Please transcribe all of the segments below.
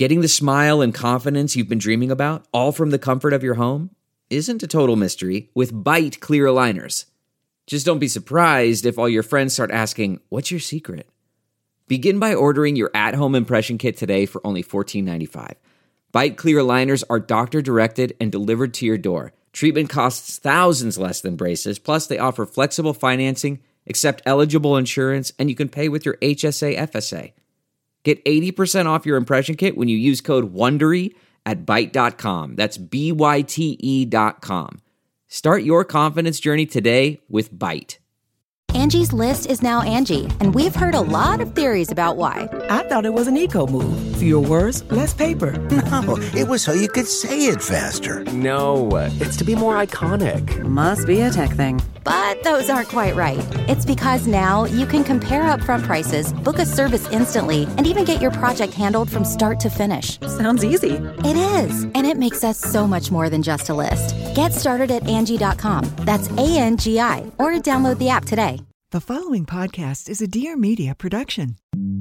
Getting the smile and confidence you've been dreaming about, all from the comfort of your home, isn't a total mystery with Byte clear aligners. Just don't be surprised if all your friends start asking, "What's your secret?" Begin by ordering your at-home impression kit today for only $14.95. Byte clear aligners are doctor-directed and delivered to your door. Treatment costs thousands less than braces, plus they offer flexible financing, accept eligible insurance, and you can pay with your HSA FSA. Get 80% off your impression kit when you use code WONDERY at Byte.com. That's BYTE.com. Start your confidence journey today with Byte. Angie's List is now Angie, and we've heard a lot of theories about why. I thought it was an eco move. Fewer words, less paper. No, it was so you could say it faster. No, it's to be more iconic. Must be a tech thing. But those aren't quite right. It's because now you can compare upfront prices, book a service instantly, and even get your project handled from start to finish. Sounds easy. It is, and it makes us so much more than just a list. Get started at Angie.com. That's ANGI, or download the app today. The following podcast is a Dear Media production.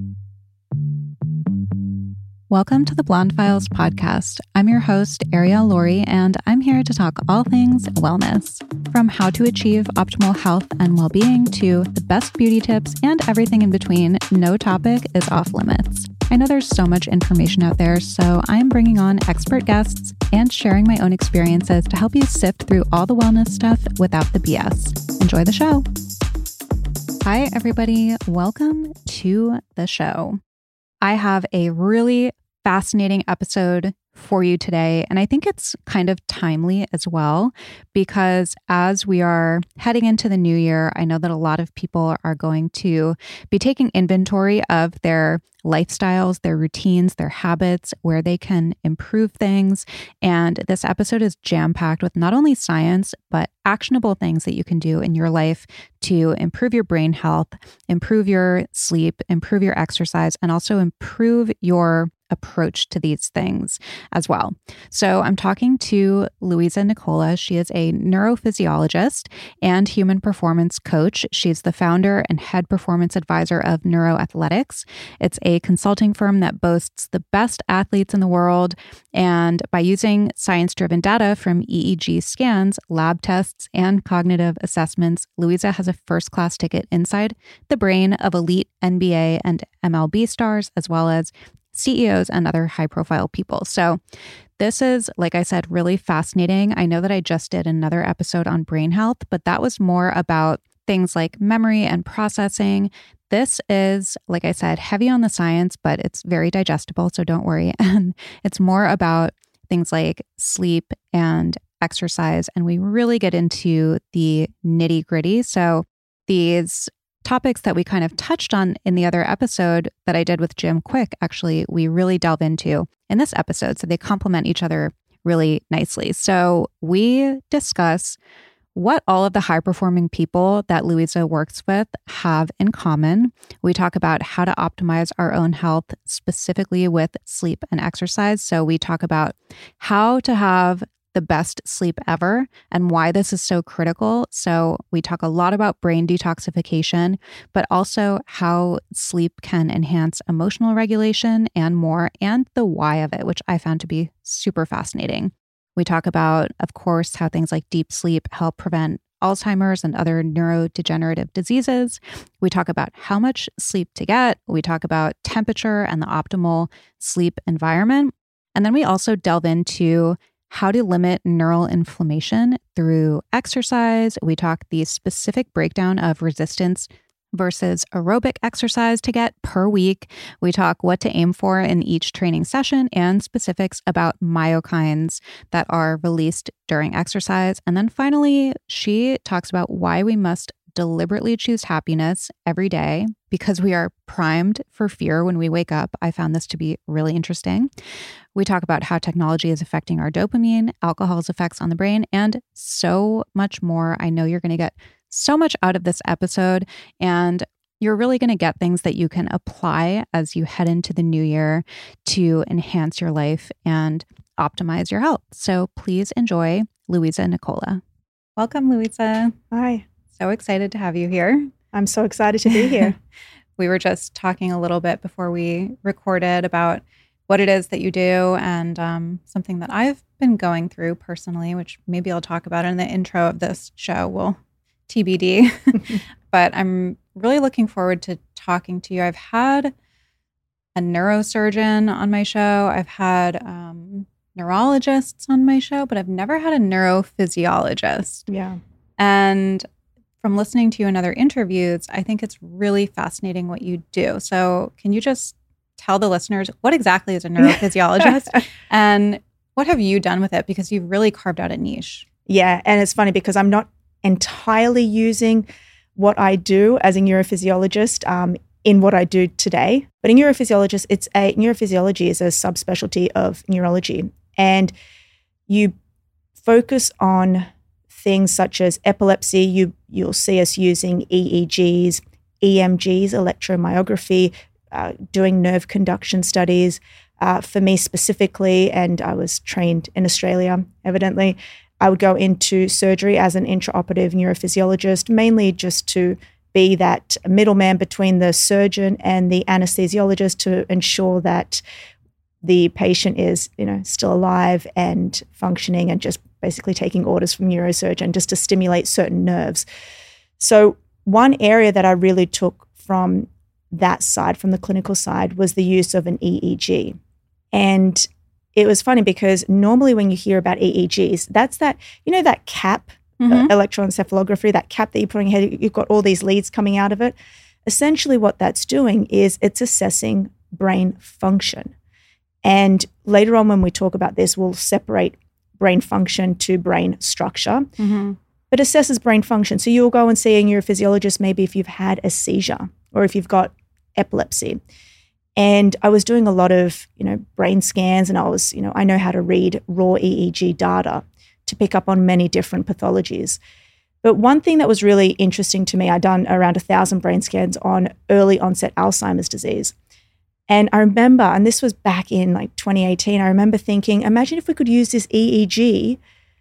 Welcome to the Blonde Files podcast. I'm your host, Ariel Laurie, and I'm here to talk all things wellness. From how to achieve optimal health and well-being to the best beauty tips and everything in between, no topic is off limits. I know there's so much information out there, so I'm bringing on expert guests and sharing my own experiences to help you sift through all the wellness stuff without the BS. Enjoy the show. Hi, everybody. Welcome to the show. I have a really fascinating episode for you today, and I think it's kind of timely as well because as we are heading into the new year, I know that a lot of people are going to be taking inventory of their lifestyles, their routines, their habits, where they can improve things. And this episode is jam-packed with not only science, but actionable things that you can do in your life to improve your brain health, improve your sleep, improve your exercise, and also improve your approach to these things as well. So I'm talking to Louisa Nicola. She is a neurophysiologist and human performance coach. She's the founder and head performance advisor of Neuroathletics. It's a consulting firm that boasts the best athletes in the world. And by using science-driven data from EEG scans, lab tests, and cognitive assessments, Louisa has a first-class ticket inside the brain of elite NBA and MLB stars, as well as CEOs and other high-profile people. So this is, like I said, really fascinating. I know that I just did another episode on brain health, but that was more about things like memory and processing. This is, like I said, heavy on the science, but it's very digestible, so don't worry. And it's more about things like sleep and exercise, and we really get into the nitty-gritty. So these topics that we kind of touched on in the other episode that I did with Jim Quick, actually, we really delve into in this episode. So they complement each other really nicely. So we discuss what all of the high-performing people that Louisa works with have in common. We talk about how to optimize our own health, specifically with sleep and exercise. So we talk about how to have the best sleep ever and why this is so critical. So we talk a lot about brain detoxification, but also how sleep can enhance emotional regulation and more, and the why of it, which I found to be super fascinating. We talk about, of course, how things like deep sleep help prevent Alzheimer's and other neurodegenerative diseases. We talk about how much sleep to get. We talk about temperature and the optimal sleep environment. And then we also delve into how to limit neural inflammation through exercise. We talk the specific breakdown of resistance versus aerobic exercise to get per week. We talk what to aim for in each training session and specifics about myokines that are released during exercise. And then finally, she talks about why we must deliberately choose happiness every day because we are primed for fear when we wake up. I found this to be really interesting. We talk about how technology is affecting our dopamine, alcohol's effects on the brain, and so much more. I know you're going to get so much out of this episode, and you're really going to get things that you can apply as you head into the new year to enhance your life and optimize your health. So please enjoy Louisa Nicola. Welcome, Louisa. Hi. So excited to have you here. I'm so excited to be here. We were just talking a little bit before we recorded about what it is that you do, and something that I've been going through personally, which maybe I'll talk about in the intro of this show. Well, TBD. But I'm really looking forward to talking to you. I've had a neurosurgeon on my show. I've had neurologists on my show, but I've never had a neurophysiologist. Yeah. And from listening to you in other interviews, I think it's really fascinating what you do. So can you just tell the listeners what exactly is a neurophysiologist and what have you done with it? Because you've really carved out a niche. Yeah. And it's funny because I'm not entirely using what I do as a neurophysiologist in what I do today. But in neurophysiology is a subspecialty of neurology. And you focus on things such as epilepsy. You'll see us using EEGs, EMGs, electromyography, doing nerve conduction studies. For me specifically, and I was trained in Australia, evidently, I would go into surgery as an intraoperative neurophysiologist, mainly just to be that middleman between the surgeon and the anesthesiologist to ensure that the patient is, still alive and functioning, and just basically taking orders from neurosurgeon just to stimulate certain nerves. So one area that I really took from that side, from the clinical side, was the use of an EEG. And it was funny because normally when you hear about EEGs, that's that cap, electroencephalography, that cap that you put on your head, you've got all these leads coming out of it. Essentially what that's doing is it's assessing brain function. And later on when we talk about this, we'll separate brain function to brain structure. Mm-hmm. But assesses brain function. So you'll go and see a neurophysiologist maybe if you've had a seizure or if you've got epilepsy. And I was doing a lot of, brain scans, and I know how to read raw EEG data to pick up on many different pathologies. But one thing that was really interesting to me, I'd done around 1,000 brain scans on early onset Alzheimer's disease. And I remember, and this was back in 2018, I remember thinking, imagine if we could use this EEG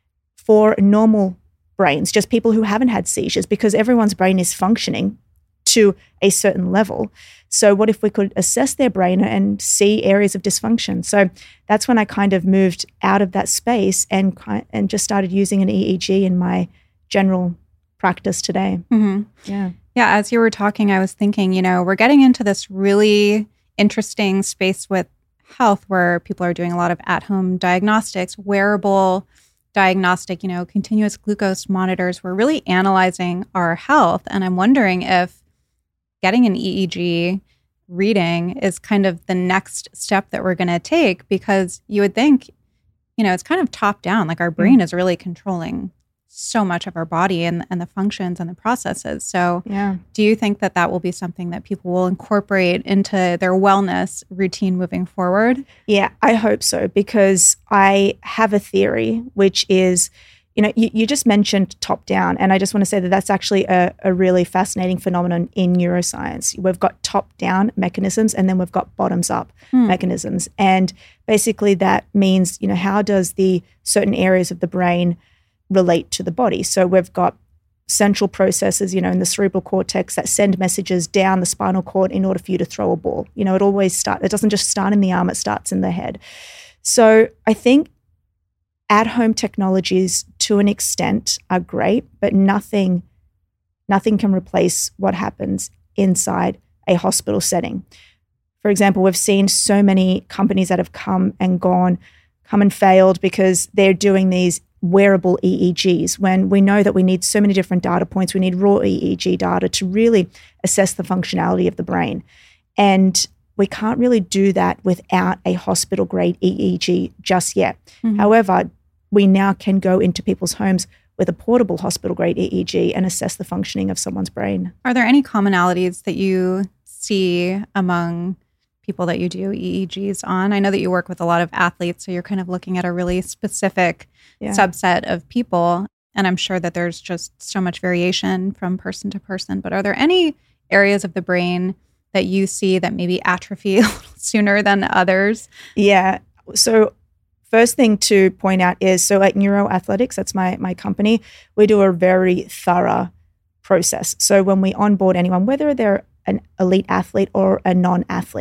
for normal brains, just people who haven't had seizures, because everyone's brain is functioning to a certain level. So what if we could assess their brain and see areas of dysfunction? So that's when I kind of moved out of that space and just started using an EEG in my general practice today. Mm-hmm. Yeah. Yeah. As you were talking, I was thinking, we're getting into this really interesting space with health where people are doing a lot of at-home diagnostics, wearable diagnostic, continuous glucose monitors. We're really analyzing our health. And I'm wondering if getting an EEG reading is kind of the next step that we're going to take, because you would think, it's kind of top down, like our brain is really controlling so much of our body and the functions and the processes. So do you think that will be something that people will incorporate into their wellness routine moving forward? Yeah, I hope so, because I have a theory, which is, you just mentioned top down, and I just want to say that that's actually a really fascinating phenomenon in neuroscience. We've got top down mechanisms, and then we've got bottoms up mechanisms. And basically that means, how does the certain areas of the brain relate to the body? So we've got central processes, in the cerebral cortex that send messages down the spinal cord in order for you to throw a ball. It doesn't just start in the arm, it starts in the head. So I think at-home technologies, to an extent, are great, but nothing can replace what happens inside a hospital setting. For example, we've seen so many companies that have come and failed because they're doing these wearable EEGs, when we know that we need so many different data points. We need raw EEG data to really assess the functionality of the brain. And we can't really do that without a hospital-grade EEG just yet. Mm-hmm. However, we now can go into people's homes with a portable hospital-grade EEG and assess the functioning of someone's brain. Are there any commonalities that you see among people that you do EEGs on? I know that you work with a lot of athletes, so you're kind of looking at a really specific subset of people, and I'm sure that there's just so much variation from person to person. But are there any areas of the brain that you see that maybe atrophy a little sooner than others? Yeah. So first thing to point out is, so at Neuroathletics, that's my company, we do a very thorough process. So when we onboard anyone, whether they're an elite athlete or a non-athlete,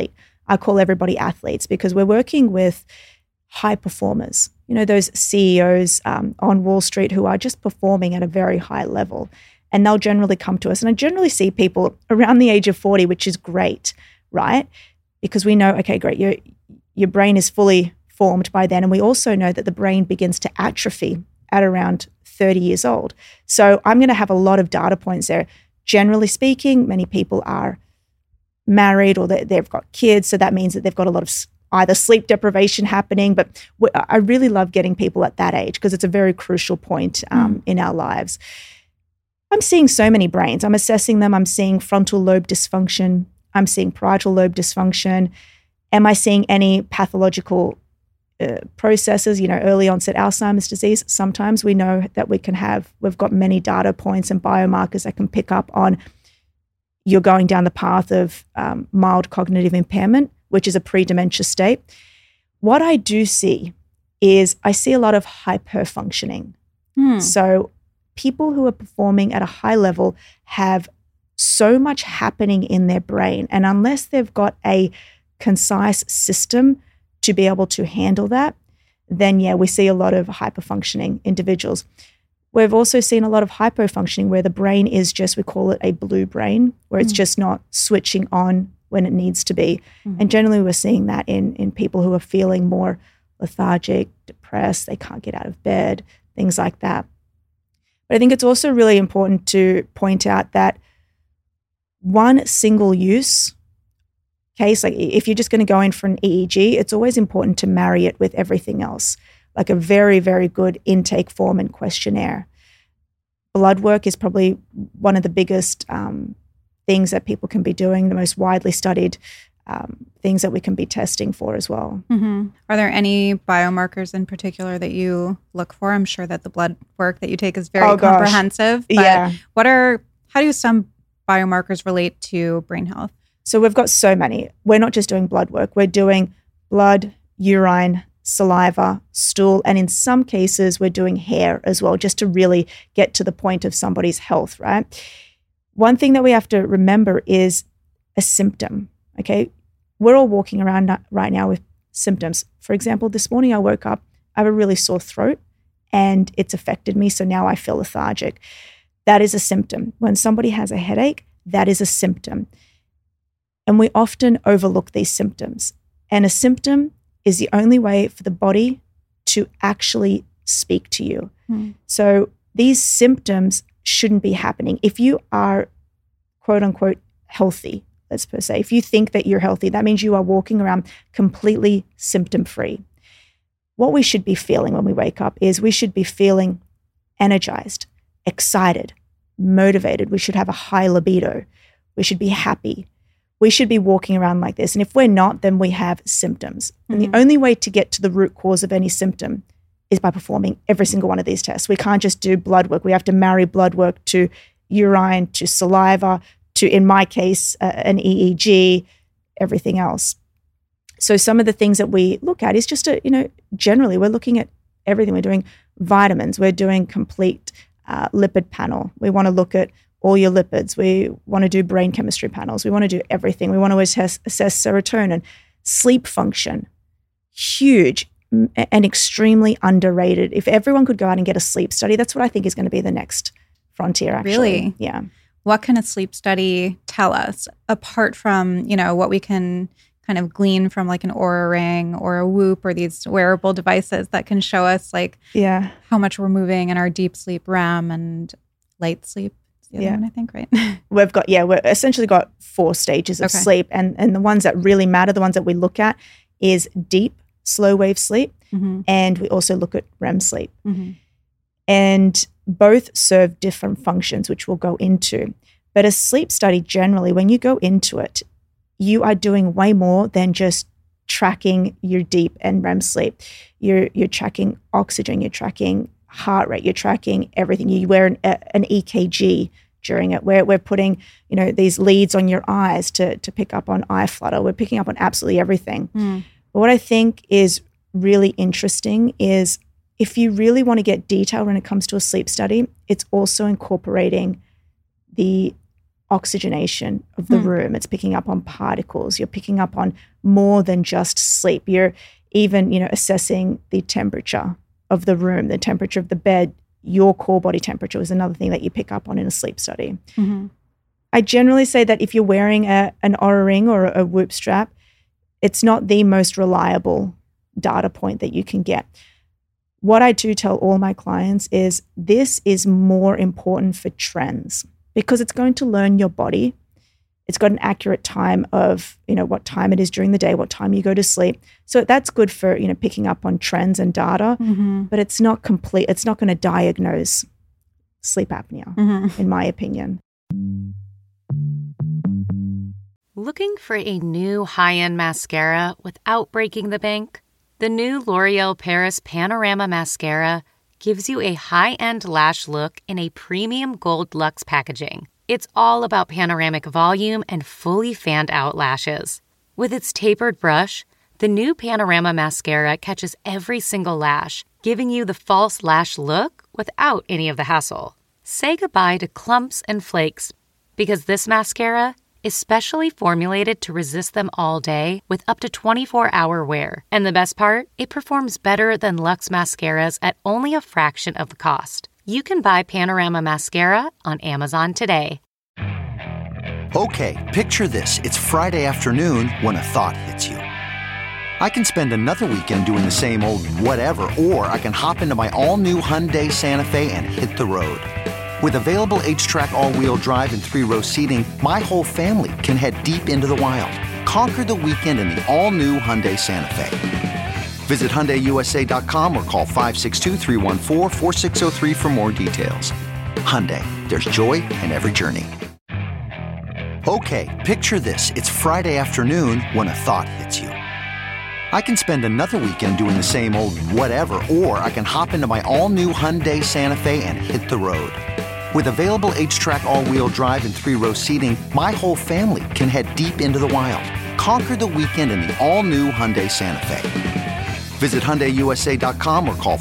I call everybody athletes because we're working with high performers, those CEOs on Wall Street who are just performing at a very high level. And they'll generally come to us. And I generally see people around the age of 40, which is great, right? Because we know, okay, great, your brain is fully formed by then. And we also know that the brain begins to atrophy at around 30 years old. So I'm going to have a lot of data points there. Generally speaking, many people are married or they've got kids. So that means that they've got a lot of either sleep deprivation happening. But I really love getting people at that age because it's a very crucial point in our lives. I'm seeing so many brains. I'm assessing them. I'm seeing frontal lobe dysfunction. I'm seeing parietal lobe dysfunction. Am I seeing any pathological processes, early onset Alzheimer's disease? Sometimes we know that we've got many data points and biomarkers that can pick up on you're going down the path of mild cognitive impairment, which is a pre-dementia state. What I do see is I see a lot of hyperfunctioning. So people who are performing at a high level have so much happening in their brain. And unless they've got a concise system to be able to handle that, then we see a lot of hyperfunctioning individuals. We've also seen a lot of hypofunctioning where the brain is just, we call it a blue brain, where it's just not switching on when it needs to be. And generally we're seeing that in people who are feeling more lethargic, depressed, they can't get out of bed, things like that. But I think it's also really important to point out that one single use case, like if you're just going to go in for an EEG, it's always important to marry it with everything else, like a very, very good intake form and questionnaire. Blood work is probably one of the biggest things that people can be doing, the most widely studied things that we can be testing for as well. Are there any biomarkers in particular that you look for? I'm sure that the blood work that you take is very comprehensive. But how do some biomarkers relate to brain health? So we've got so many. We're not just doing blood work. We're doing blood, urine, saliva, stool, and in some cases we're doing hair as well, just to really get to the point of somebody's health, right? One thing that we have to remember is a symptom, okay? We're all walking around right now with symptoms. For example, this morning I woke up, I have a really sore throat and it's affected me, so now I feel lethargic. That is a symptom. When somebody has a headache, that is a symptom. And we often overlook these symptoms. And a symptom is the only way for the body to actually speak to you. So these symptoms shouldn't be happening. If you are, quote unquote, healthy, let's per se, if you think that you're healthy, that means you are walking around completely symptom-free. What we should be feeling when we wake up is we should be feeling energized, excited, motivated. We should have a high libido. We should be happy. We should be walking around like this. And if we're not, then we have symptoms. And the only way to get to the root cause of any symptom is by performing every single one of these tests. We can't just do blood work. We have to marry blood work to urine, to saliva, to, in my case, an EEG, everything else. So some of the things that we look at is just, generally we're looking at everything. We're doing vitamins. We're doing complete lipid panel. We want to look at all your lipids. We want to do brain chemistry panels. We want to do everything. We want to assess serotonin, sleep function, huge and extremely underrated. If everyone could go out and get a sleep study, that's what I think is going to be the next frontier, actually. Really? Yeah. What can a sleep study tell us apart from, what we can kind of glean from like an Oura Ring or a Whoop or these wearable devices that can show us how much we're moving in our deep sleep, REM, and light sleep? The other one, I think, right? We've essentially got 4 stages of sleep. And the ones that really matter, the ones that we look at is deep, slow wave sleep. And we also look at REM sleep. And both serve different functions, which we'll go into. But a sleep study, generally, when you go into it, you are doing way more than just tracking your deep and REM sleep. You're tracking oxygen, you're tracking heart rate, you're tracking everything. You wear an EKG during it. We're putting, these leads on your eyes to pick up on eye flutter. We're picking up on absolutely everything. But what I think is really interesting is if you really want to get detail when it comes to a sleep study, it's also incorporating the oxygenation of the room. It's picking up on particles. You're picking up on more than just sleep. You're even, assessing the temperature of the room, the temperature of the bed. Your core body temperature is another thing that you pick up on in a sleep study. Mm-hmm. I generally say that if you're wearing an Oura Ring or a Whoop strap, it's not the most reliable data point that you can get. What I do tell all my clients is this is more important for trends because it's going to learn your body. It's got an accurate time of, what time it is during the day, what time you go to sleep. So that's good for, picking up on trends and data, but it's not complete. It's not going to diagnose sleep apnea, in my opinion. Looking for a new high-end mascara without breaking the bank? The new L'Oreal Paris Panorama Mascara gives you a high-end lash look in a premium gold luxe packaging. It's all about panoramic volume and fully fanned-out lashes. With its tapered brush, the new Panorama Mascara catches every single lash, giving you the false lash look without any of the hassle. Say goodbye to clumps and flakes because this mascara is specially formulated to resist them all day with up to 24-hour wear. And the best part? It performs better than Luxe mascaras at only a fraction of the cost. You can buy Panorama Mascara on Amazon today. Okay, picture this. It's Friday afternoon when a thought hits you. I can spend another weekend doing the same old whatever, or I can hop into my all-new Hyundai Santa Fe and hit the road. With available H-Track all-wheel drive and 3-row seating, my whole family can head deep into the wild. Conquer the weekend in the all-new Hyundai Santa Fe. Visit HyundaiUSA.com or call 562-314-4603 for more details. Hyundai, there's joy in every journey. Okay, picture this. It's Friday afternoon when a thought hits you. I can spend another weekend doing the same old whatever, or I can hop into my all-new Hyundai Santa Fe and hit the road. With available H-Track all-wheel drive and 3-row seating, my whole family can head deep into the wild. Conquer the weekend in the all-new Hyundai Santa Fe. Visit HyundaiUSA.com or call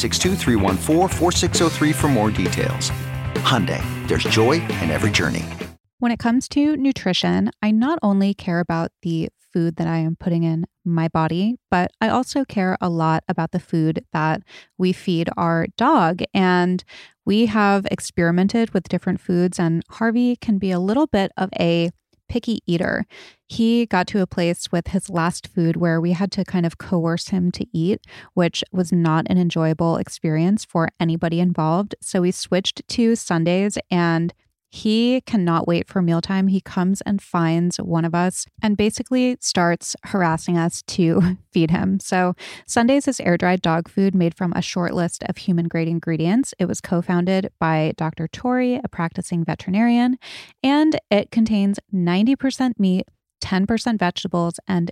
562-314-4603 for more details. Hyundai, there's joy in every journey. When it comes to nutrition, I not only care about the food that I am putting in my body, but I also care a lot about the food that we feed our dog. And we have experimented with different foods, and Harvey can be a little bit of a picky eater. He got to a place with his last food where we had to kind of coerce him to eat, which was not an enjoyable experience for anybody involved. So we switched to Sundays, and he cannot wait for mealtime. He comes and finds one of us and basically starts harassing us to feed him. So Sundays is air-dried dog food made from a short list of human-grade ingredients. It was co-founded by Dr. Tori, a practicing veterinarian, and it contains 90% meat, 10% vegetables, and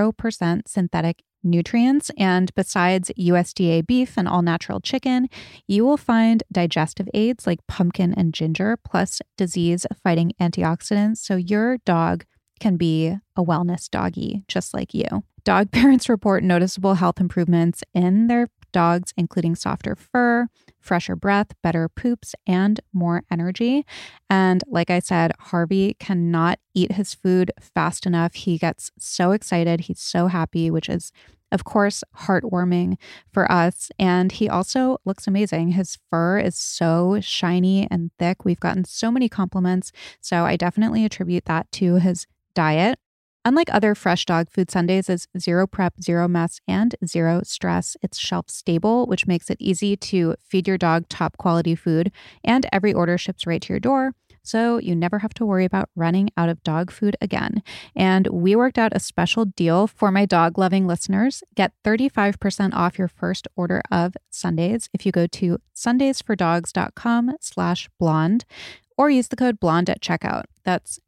0% synthetic nutrients. And besides USDA beef and all-natural chicken, you will find digestive aids like pumpkin and ginger, plus disease-fighting antioxidants, so your dog can be a wellness doggy just like you. Dog parents report noticeable health improvements in their dogs, including softer fur, fresher breath, better poops, and more energy. And like I said, Harvey cannot eat his food fast enough. He gets so excited. He's so happy, which is, of course, heartwarming for us. And he also looks amazing. His fur is so shiny and thick. We've gotten so many compliments. So I definitely attribute that to his diet. Unlike other fresh dog food, Sundays is zero prep, zero mess, and zero stress. It's shelf stable, which makes it easy to feed your dog top quality food, and every order ships right to your door, so you never have to worry about running out of dog food again. And we worked out a special deal for my dog-loving listeners. Get 35% off your first order of Sundays if you go to sundaysfordogs.com/blonde. or use the code BLONDE at checkout. That's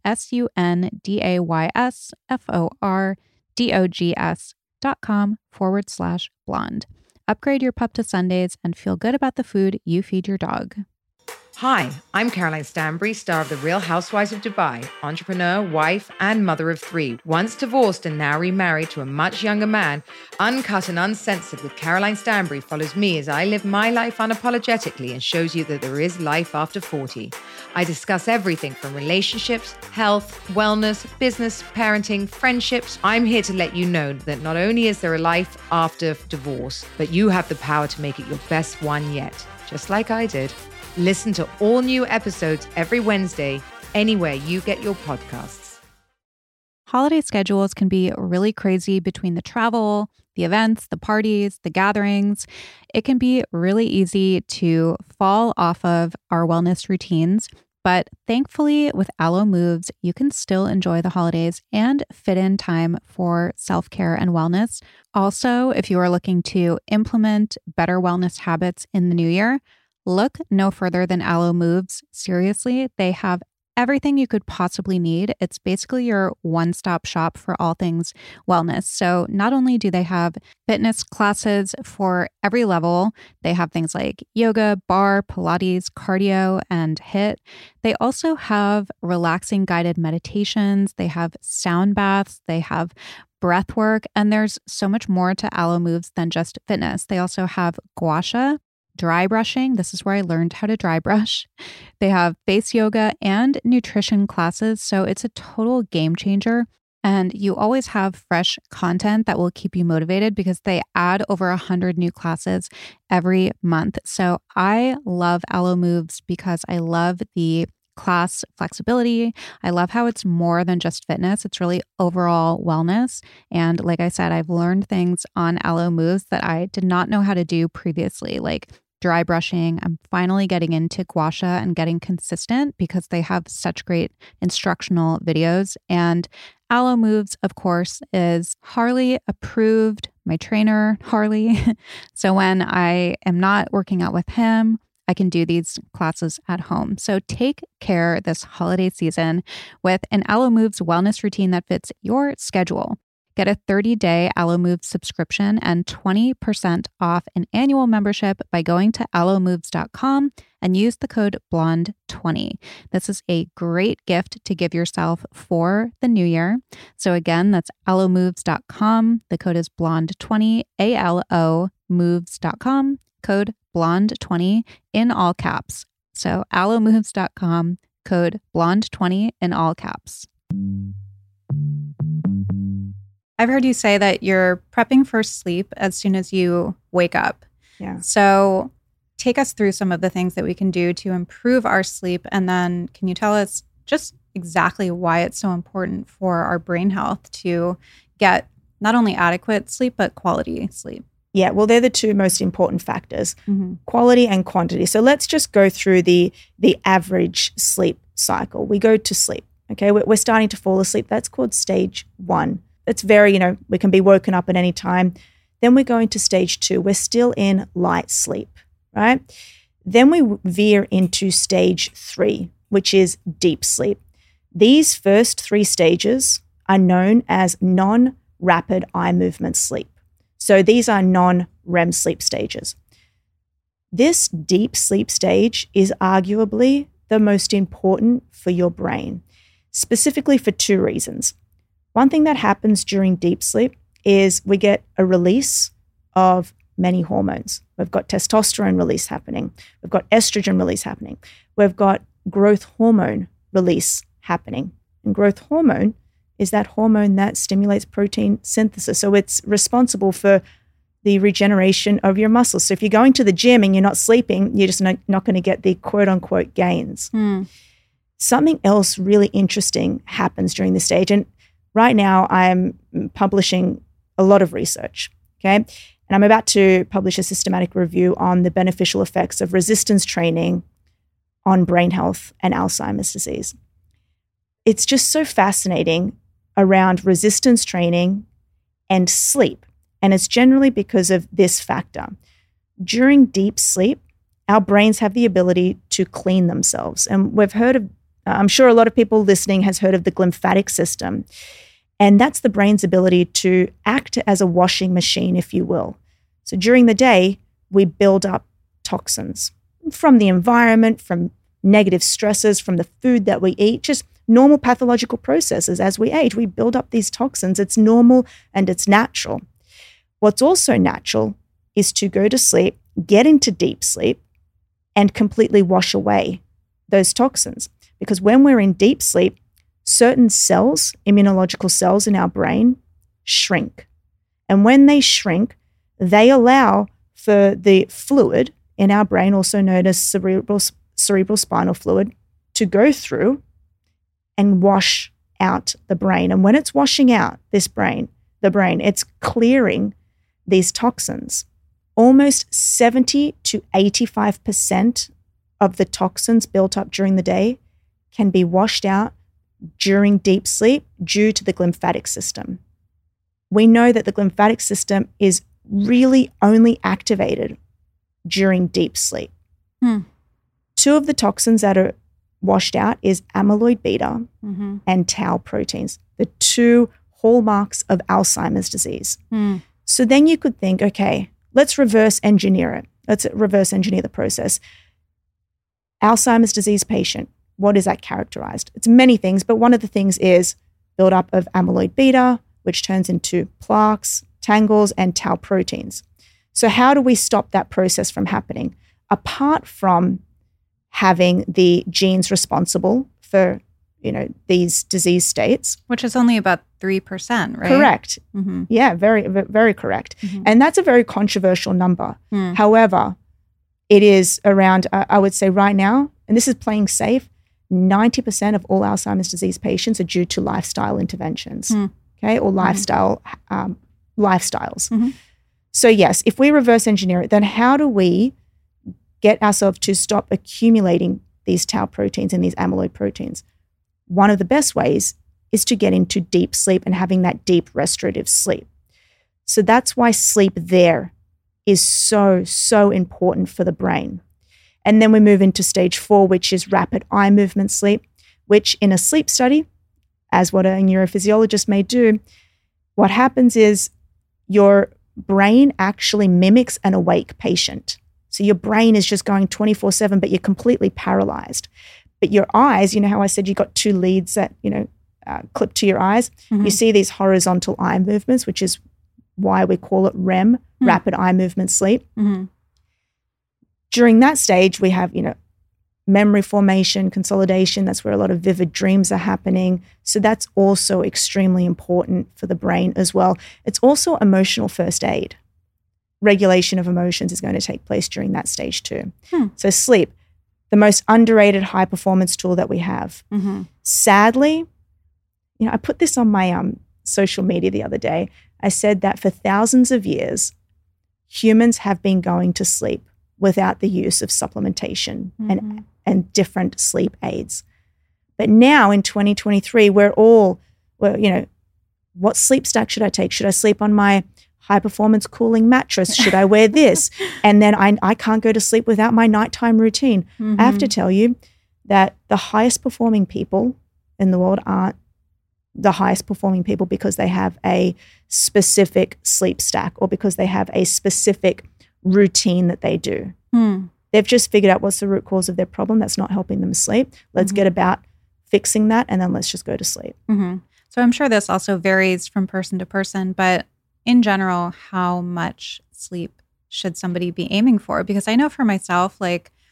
sundaysfordogs.com/blonde. Upgrade your pup to Sundays and feel good about the food you feed your dog. Hi, I'm Caroline Stanbury, star of The Real Housewives of Dubai, entrepreneur, wife, and mother of 3. Once divorced and now remarried to a much younger man, Uncut and Uncensored with Caroline Stanbury follows me as I live my life unapologetically and shows you that there is life after 40. I discuss everything from relationships, health, wellness, business, parenting, friendships. I'm here to let you know that not only is there a life after divorce, but you have the power to make it your best one yet, just like I did. Listen to all new episodes every Wednesday, anywhere you get your podcasts. Holiday schedules can be really crazy between the travel, the events, the parties, the gatherings. It can be really easy to fall off of our wellness routines. But thankfully, with Alo Moves, you can still enjoy the holidays and fit in time for self-care and wellness. Also, if you are looking to implement better wellness habits in the new year, look no further than Alo Moves. Seriously, they have everything you could possibly need. It's basically your one-stop shop for all things wellness. So not only do they have fitness classes for every level, they have things like yoga, bar, Pilates, cardio, and HIIT. They also have relaxing guided meditations. They have sound baths. They have breath work. And there's so much more to Alo Moves than just fitness. They also have gua sha, dry brushing. This is where I learned how to dry brush. They have face yoga and nutrition classes. So it's a total game changer. And you always have fresh content that will keep you motivated because they add over 100 new classes every month. So I love Alo Moves because I love the class flexibility. I love how it's more than just fitness. It's really overall wellness. And like I said, I've learned things on Alo Moves that I did not know how to do previously, like dry brushing. I'm finally getting into gua sha and getting consistent because they have such great instructional videos. And Alo Moves, of course, is Harley approved, my trainer, Harley. So when I am not working out with him, I can do these classes at home. So take care this holiday season with an Alo Moves wellness routine that fits your schedule. Get a 30-day Alo Moves subscription and 20% off an annual membership by going to alomoves.com and use the code BLONDE20. This is a great gift to give yourself for the new year. So again, that's alomoves.com. The code is BLONDE20, ALO moves.com, code BLONDE20 in all caps. So alomoves.com, code BLONDE20 in all caps. I've heard you say that you're prepping for sleep as soon as you wake up. Yeah. So take us through some of the things that we can do to improve our sleep. And then can you tell us just exactly why it's so important for our brain health to get not only adequate sleep, but quality sleep? Yeah, well, they're the two most important factors, quality and quantity. So let's just go through the average sleep cycle. We go to sleep, okay? We're starting to fall asleep. That's called stage 1. It's very, we can be woken up at any time. Then we go into stage 2. We're still in light sleep, right? Then we veer into stage 3, which is deep sleep. These first 3 stages are known as non-rapid eye movement sleep. So these are non-REM sleep stages. This deep sleep stage is arguably the most important for your brain, specifically for 2 reasons. One thing that happens during deep sleep is we get a release of many hormones. We've got testosterone release happening. We've got estrogen release happening. We've got growth hormone release happening. And growth hormone is that hormone that stimulates protein synthesis. So it's responsible for the regeneration of your muscles. So if you're going to the gym and you're not sleeping, you're just not going to get the quote unquote gains. Something else really interesting happens during this stage. And right now I'm publishing a lot of research, okay? And I'm about to publish a systematic review on the beneficial effects of resistance training on brain health and Alzheimer's disease. It's just so fascinating around resistance training and sleep. And it's generally because of this factor. During deep sleep, our brains have the ability to clean themselves. And we've heard of, I'm sure a lot of people listening has heard of the glymphatic system. And that's the brain's ability to act as a washing machine, if you will. So during the day, we build up toxins from the environment, from negative stresses from the food that we eat, just normal pathological processes as we age. We build up these toxins. It's normal and it's natural. What's also natural is to go to sleep, get into deep sleep, and completely wash away those toxins. Because when we're in deep sleep, certain cells, immunological cells in our brain, shrink. And when they shrink, they allow for the fluid in our brain, also known as cerebral spinal fluid, to go through and wash out the brain. And when it's washing out the brain, it's clearing these toxins. Almost 70 to 85% of the toxins built up during the day can be washed out during deep sleep due to the glymphatic system. We know that the glymphatic system is really only activated during deep sleep. Two of the toxins that are washed out is amyloid beta and tau proteins, the two hallmarks of Alzheimer's disease. So then you could think, okay, let's reverse engineer it. Let's reverse engineer the process. Alzheimer's disease patient, what is that characterized? It's many things, but one of the things is buildup of amyloid beta, which turns into plaques, tangles, and tau proteins. So how do we stop that process from happening? Apart from having the genes responsible for, these disease states. Which is only about 3%, right? Correct. Yeah, very, very correct. And that's a very controversial number. However, it is around, I would say right now, and this is playing safe, 90% of all Alzheimer's disease patients are due to lifestyle interventions, okay, or lifestyles. So yes, if we reverse engineer it, then how do we get ourselves to stop accumulating these tau proteins and these amyloid proteins? One of the best ways is to get into deep sleep and having that deep restorative sleep. So that's why sleep there is so, so important for the brain. And then we move into stage 4, which is rapid eye movement sleep, which in a sleep study, as what a neurophysiologist may do, what happens is your brain actually mimics an awake patient. So your brain is just going 24/7, but you're completely paralyzed. But your eyes, you know how I said you got two leads that, clip to your eyes? You see these horizontal eye movements, which is why we call it REM, rapid eye movement sleep. During that stage, we have, memory formation, consolidation. That's where a lot of vivid dreams are happening. So that's also extremely important for the brain as well. It's also emotional first aid. Regulation of emotions is going to take place during that stage too. So sleep, the most underrated high performance tool that we have. Sadly, I put this on my social media the other day. I said that for thousands of years, humans have been going to sleep without the use of supplementation and different sleep aids. But now in 2023, what sleep stack should I take? Should I sleep on my high performance cooling mattress? Should I wear this? And then I can't go to sleep without my nighttime routine. I have to tell you that the highest performing people in the world aren't the highest performing people because they have a specific sleep stack or because they have a specific routine that they do. They've just figured out what's the root cause of their problem that's not helping them sleep. Let's get about fixing that, and then let's just go to sleep. So I'm sure this also varies from person to person, but in general, how much sleep should somebody be aiming for? Because I know for myself,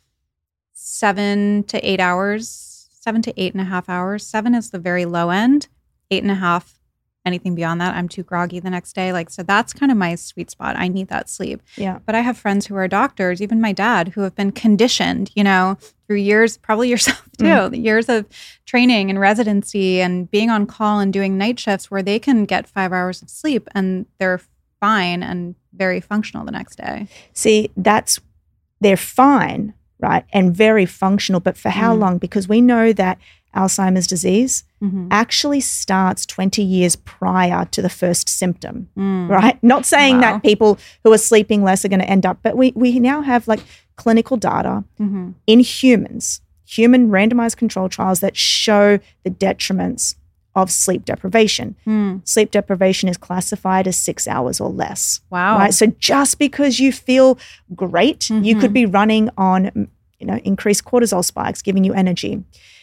7 to 8 hours, 7 to 8.5 hours. 7 is the very low end. 8.5, anything beyond that, I'm too groggy the next day. So that's kind of my sweet spot. I need that sleep. Yeah. But I have friends who are doctors, even my dad, who have been conditioned, through years, probably yourself too, years of training and residency and being on call and doing night shifts where they can get 5 hours of sleep and they're fine and very functional the next day. See, they're fine, right? And very functional, but for how long? Because we know that Alzheimer's disease actually starts 20 years prior to the first symptom, right? Not saying that people who are sleeping less are going to end up, but we now have clinical data in humans, human randomized control trials that show the detriments of sleep deprivation. Sleep deprivation is classified as 6 hours or less. Wow. Right? So just because you feel great, you could be running on increased cortisol spikes, giving you energy.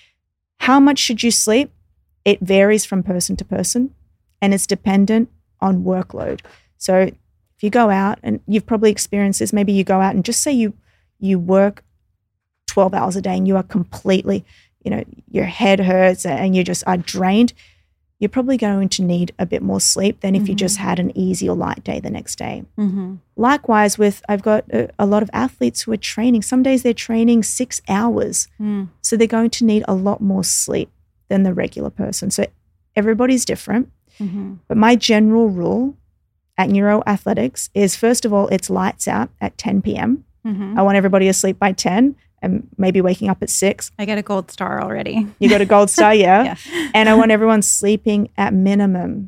How much should you sleep? It varies from person to person, and it's dependent on workload. So if you go out, and you've probably experienced this, maybe you go out and just say you work 12 hours a day and you are completely, your head hurts and you just are drained, you're probably going to need a bit more sleep than if you just had an easy or light day the next day. Likewise, I've got a lot of athletes who are training. Some days they're training 6 hours. So they're going to need a lot more sleep than the regular person. So everybody's different. But my general rule at Neuroathletics is, first of all, it's lights out at 10 p.m. I want everybody asleep by 10 and maybe waking up at 6. I get a gold star already. You got a gold star, yeah. And I want everyone sleeping at minimum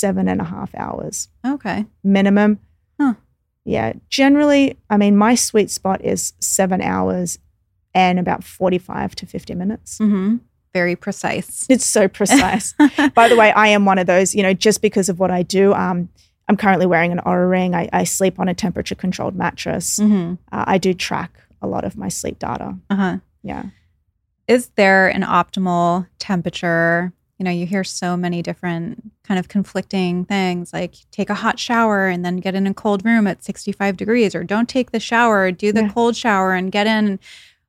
7.5 hours. Okay. Minimum. Huh. Yeah. Generally, my sweet spot is 7 hours and about 45 to 50 minutes. Very precise. It's so precise. By the way, I am one of those, just because of what I do. I'm currently wearing an Oura Ring. I sleep on a temperature-controlled mattress. I do track a lot of my sleep data. Yeah. Is there an optimal temperature? You hear so many different kind of conflicting things, like take a hot shower and then get in a cold room at 65 degrees, or don't take the shower, do the cold shower and get in.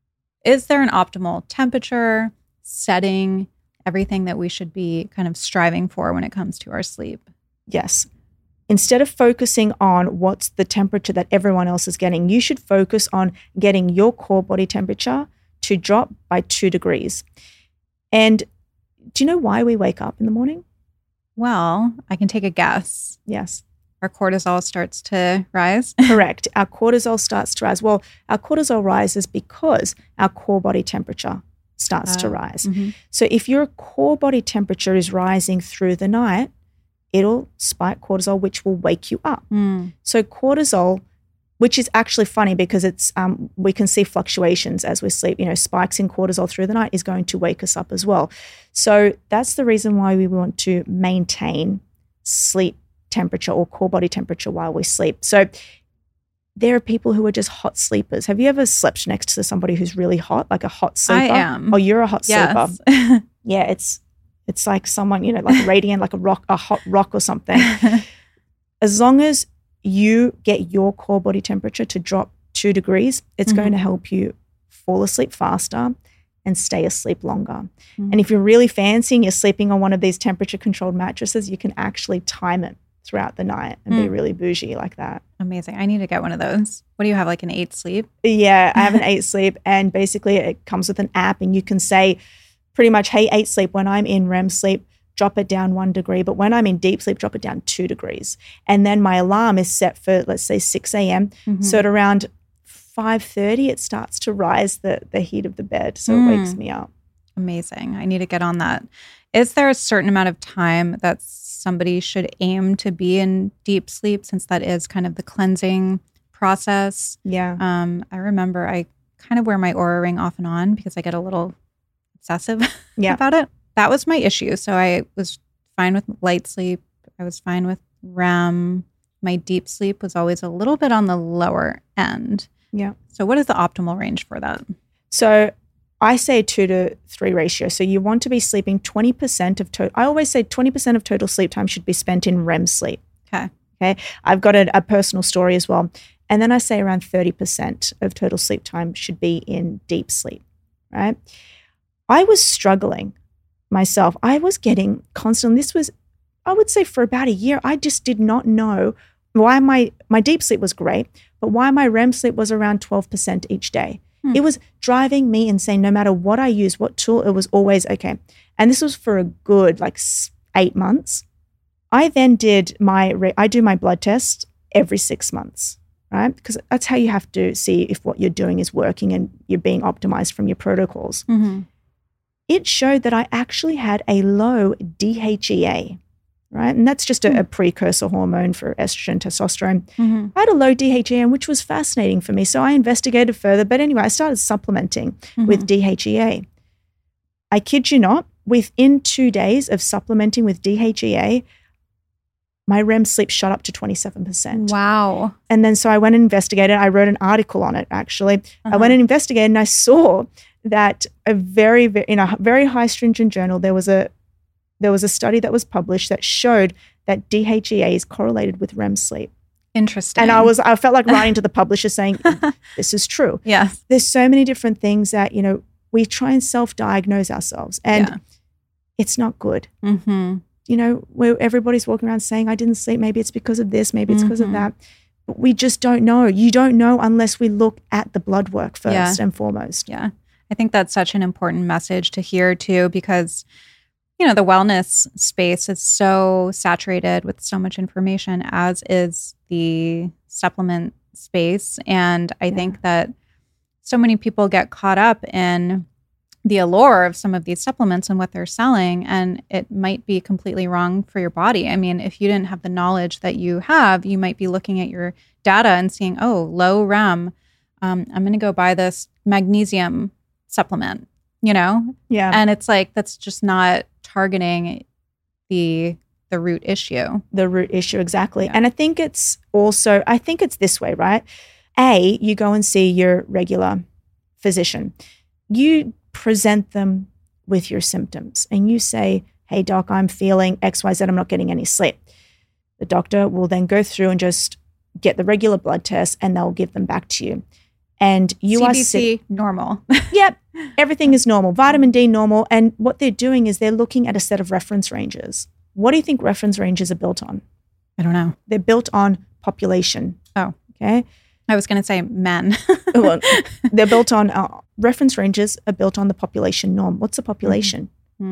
Is there an optimal temperature, setting, everything that we should be kind of striving for when it comes to our sleep? Yes. Instead of focusing on what's the temperature that everyone else is getting, you should focus on getting your core body temperature to drop by 2 degrees. And do you know why we wake up in the morning? Well, I can take a guess. Yes. Our cortisol starts to rise? Correct. Our cortisol starts to rise. Well, our cortisol rises because our core body temperature starts to rise. So if your core body temperature is rising through the night, it'll spike cortisol, which will wake you up. So cortisol, which is actually funny because it's we can see fluctuations as we sleep. Spikes in cortisol through the night is going to wake us up as well. So that's the reason why we want to maintain sleep temperature or core body temperature while we sleep. So there are people who are just hot sleepers. Have you ever slept next to somebody who's really hot, like a hot sleeper? I am. Oh, you're a hot sleeper. Yeah, it's like someone, like radiant, like a hot rock or something. As long as you get your core body temperature to drop 2 degrees, it's going to help you fall asleep faster and stay asleep longer. And if you're really fancy and you're sleeping on one of these temperature-controlled mattresses, you can actually time it throughout the night and be really bougie like that. Amazing. I need to get one of those. What do you have, like an 8 sleep? Yeah, I have an 8 sleep, and basically it comes with an app, and you can say pretty much, hey, 8 sleep, when I'm in REM sleep, drop it down 1 degree. But when I'm in deep sleep, drop it down 2 degrees. And then my alarm is set for, let's say, 6 a.m. So at around 5:30, it starts to rise the heat of the bed. So it wakes me up. Amazing. I need to get on that. Is there a certain amount of time that somebody should aim to be in deep sleep, since that is kind of the cleansing process? Yeah. I remember I kind of wear my Oura Ring off and on because I get a little obsessive about it. That was my issue. So I was fine with light sleep. I was fine with REM. My deep sleep was always a little bit on the lower end. Yeah. So what is the optimal range for that? So I say 2 to 3 ratio. So you want to be sleeping 20% of total. I always say 20% of total sleep time should be spent in REM sleep. Okay. I've got a personal story as well. And then I say around 30% of total sleep time should be in deep sleep, right? I was struggling myself. I was getting constant. This was, I would say, for about a year. I just did not know why my deep sleep was great, but why my REM sleep was around 12% each day. It was driving me insane. No matter what I used, what tool, it was always okay. And this was for a good 8 months. I then did I do my blood test every 6 months, right? Because that's how you have to see if what you're doing is working and you're being optimized from your protocols. It showed that I actually had a low DHEA, right? And that's just a precursor hormone for estrogen, testosterone. I had a low DHEA, which was fascinating for me. So I investigated further. But anyway, I started supplementing with DHEA. I kid you not, within 2 days of supplementing with DHEA, my REM sleep shot up to 27%. Wow. And then so I went and investigated. I wrote an article on it, actually. I went and investigated, and I saw that in a very high stringent journal, there was a study that was published that showed that DHEA is correlated with REM sleep. Interesting. And I felt like writing to the publisher saying, this is true. Yeah. There's so many different things that, we try and self-diagnose ourselves, and it's not good. Where everybody's walking around saying, I didn't sleep. Maybe it's because of this. Maybe it's because of that. But we just don't know. You don't know unless we look at the blood work first and foremost. Yeah. I think that's such an important message to hear too, because, the wellness space is so saturated with so much information, as is the supplement space. And I think that so many people get caught up in the allure of some of these supplements and what they're selling, and it might be completely wrong for your body. I mean, if you didn't have the knowledge that you have, you might be looking at your data and seeing, oh, low REM, I'm going to go buy this magnesium supplement, Yeah. And it's like, that's just not targeting the root issue. The root issue, exactly. Yeah. And I think it's this way, right? You go and see your regular physician. You present them with your symptoms and you say, hey, doc, I'm feeling XYZ, I'm not getting any sleep. The doctor will then go through and just get the regular blood tests, and they'll give them back to you. And you CBC, normal. Yep, everything is normal. Vitamin D, normal. And what they're doing is they're looking at a set of reference ranges. What do you think reference ranges are built on? I don't know. They're built on population. Oh. Okay. I was going to say men. Well, they're built on, reference ranges are built on the population norm. What's the population?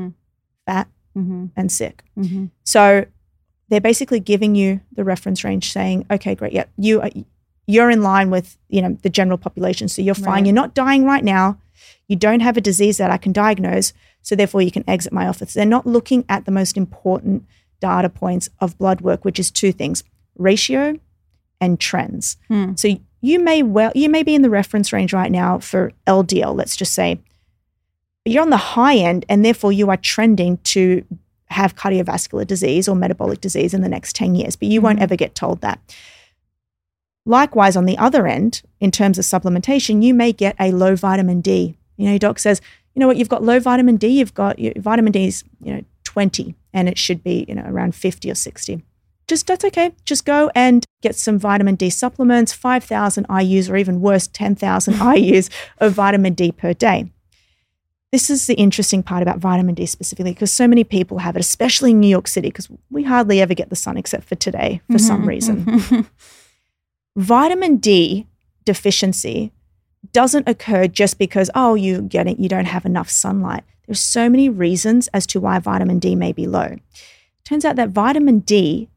Fat and sick. So they're basically giving you the reference range saying, okay, great. Yeah, you're in line with, the general population. So you're fine. Right. You're not dying right now. You don't have a disease that I can diagnose. So therefore you can exit my office. They're not looking at the most important data points of blood work, which is two things: ratio and trends. So you may be in the reference range right now for LDL, let's just say. But you're on the high end, and therefore you are trending to have cardiovascular disease or metabolic disease in the next 10 years, but you won't ever get told that. Likewise, on the other end, in terms of supplementation, you may get a low vitamin D. Your doc says, you know what, you've got low vitamin D, your vitamin D is, 20, and it should be, around 50 or 60. That's okay. Just go and get some vitamin D supplements, 5,000 IUs, or even worse, 10,000 IUs of vitamin D per day. This is the interesting part about vitamin D specifically, because so many people have it, especially in New York City, because we hardly ever get the sun except for today for some reason. Vitamin D deficiency doesn't occur just because, you don't have enough sunlight. There's so many reasons as to why vitamin D may be low. Turns out that vitamin D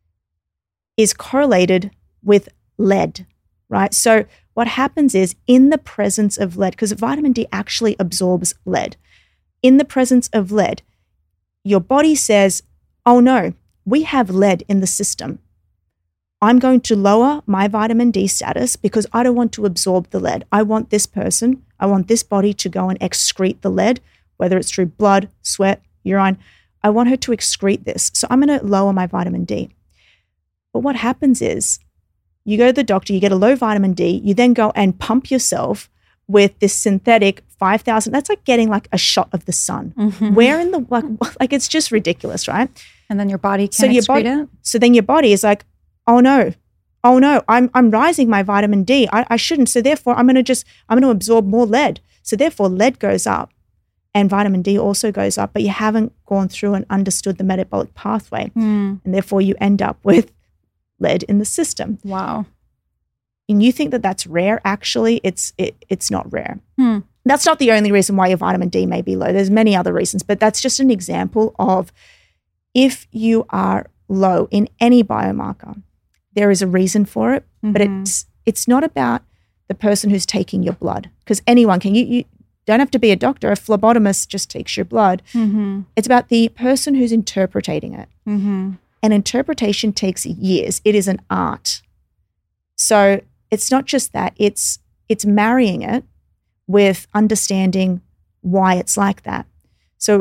is correlated with lead, right? So what happens is, in the presence of lead, because vitamin D actually absorbs lead, in the presence of lead, your body says, oh no, we have lead in the system. I'm going to lower my vitamin D status because I don't want to absorb the lead. I want this body to go and excrete the lead, whether it's through blood, sweat, urine. I want her to excrete this. So I'm going to lower my vitamin D. But what happens is, you go to the doctor, you get a low vitamin D, you then go and pump yourself with this synthetic 5,000. That's like getting like a shot of the sun. Where in the, like it's just ridiculous, right? And then your body can't excrete it? So then your body is like, oh no, I'm rising my vitamin D. I shouldn't. So therefore I'm going to absorb more lead. So therefore lead goes up and vitamin D also goes up, but you haven't gone through and understood the metabolic pathway. And therefore you end up with lead in the system. Wow. And you think that that's rare. Actually, it's not rare. That's not the only reason why your vitamin D may be low. There's many other reasons, but that's just an example of, if you are low in any biomarker, there is a reason for it, but it's not about the person who's taking your blood, because anyone can. You don't have to be a doctor. A phlebotomist just takes your blood. It's about the person who's interpreting it. And interpretation takes years. It is an art. So it's not just that. It's marrying it with understanding why it's like that. So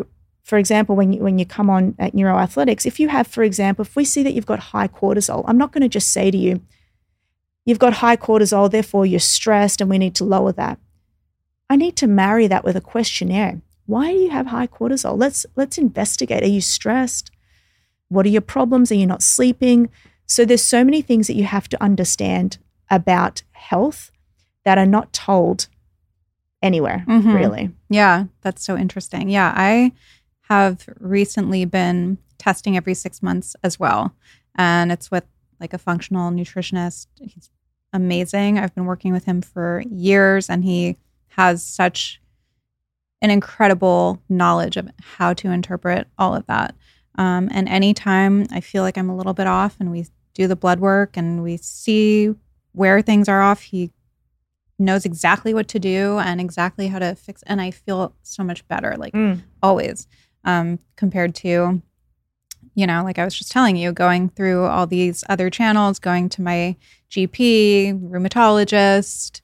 for example, when you come on at neuroathletics, if you have, for example, if we see that you've got high cortisol, I'm not going to just say to you, you've got high cortisol, therefore you're stressed and we need to lower that. I need to marry that with a questionnaire. Why do you have high cortisol? Let's investigate. Are you stressed? What are your problems? Are you not sleeping? So there's so many things that you have to understand about health that are not told anywhere, really. Yeah, that's so interesting. Yeah, I have recently been testing every 6 months as well. And it's with like a functional nutritionist. He's amazing. I've been working with him for years, and he has such an incredible knowledge of how to interpret all of that. And anytime I feel like I'm a little bit off and we do the blood work and we see where things are off, he knows exactly what to do and exactly how to fix. And I feel so much better, like always, compared to, you know, like I was just telling you, going through all these other channels, going to my GP, rheumatologist,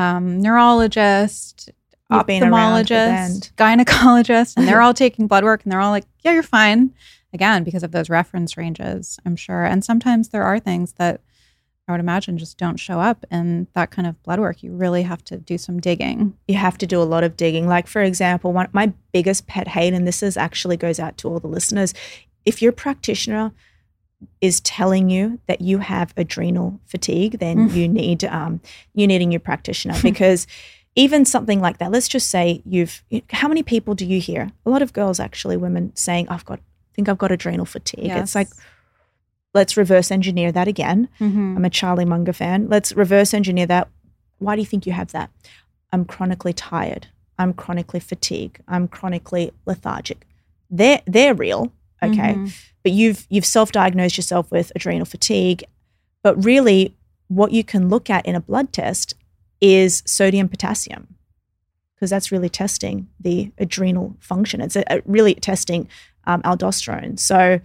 neurologist, ophthalmologist, gynecologist, and they're all taking blood work and they're all like, yeah, you're fine. Again, because of those reference ranges, I'm sure. And sometimes there are things that I would imagine just don't show up in that kind of blood work. You really have to do some digging. You have to do a lot of digging. Like, for example, my biggest pet hate, and this is actually goes out to all the listeners, if your practitioner is telling you that you have adrenal fatigue, then you need a new practitioner. Because even something like that, let's just say how many people do you hear? A lot of girls, actually, women saying, I think I've got adrenal fatigue. Yes. It's like, let's reverse engineer that again. I'm a Charlie Munger fan. Let's reverse engineer that. Why do you think you have that? I'm chronically tired. I'm chronically fatigued. I'm chronically lethargic. They're real, okay? But you've self-diagnosed yourself with adrenal fatigue. But really, what you can look at in a blood test is sodium potassium, because that's really testing the adrenal function. It's really testing aldosterone. So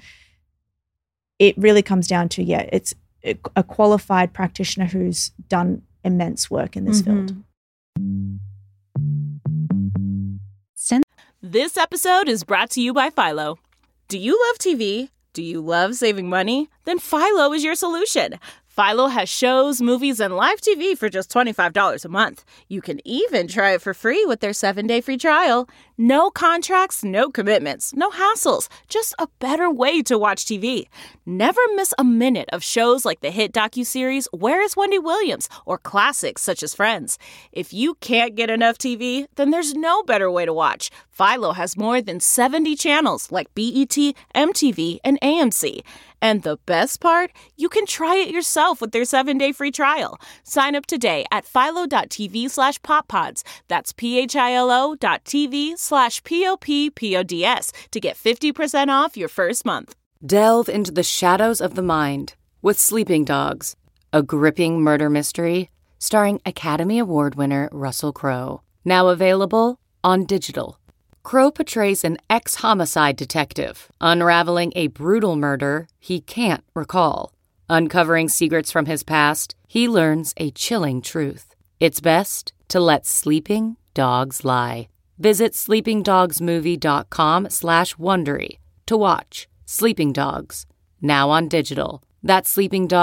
it really comes down to, it's a qualified practitioner who's done immense work in this field. This episode is brought to you by Philo. Do you love TV? Do you love saving money? Then Philo is your solution. Philo has shows, movies, and live TV for just $25 a month. You can even try it for free with their 7-day free trial. No contracts, no commitments, no hassles. Just a better way to watch TV. Never miss a minute of shows like the hit docuseries Where is Wendy Williams? Or classics such as Friends. If you can't get enough TV, then there's no better way to watch. Philo has more than 70 channels like BET, MTV, and AMC. And the best part? You can try it yourself with their 7-day free trial. Sign up today at philo.tv/poppods. That's philo.tv/POPPODS to get 50% off your first month. Delve into the shadows of the mind with Sleeping Dogs, a gripping murder mystery starring Academy Award winner Russell Crowe. Now available on digital. Crowe portrays an ex-homicide detective unraveling a brutal murder he can't recall. Uncovering secrets from his past, he learns a chilling truth. It's best to let sleeping dogs lie. Visit sleepingdogsmovie.com/Wondery to watch Sleeping Dogs, now on digital. That's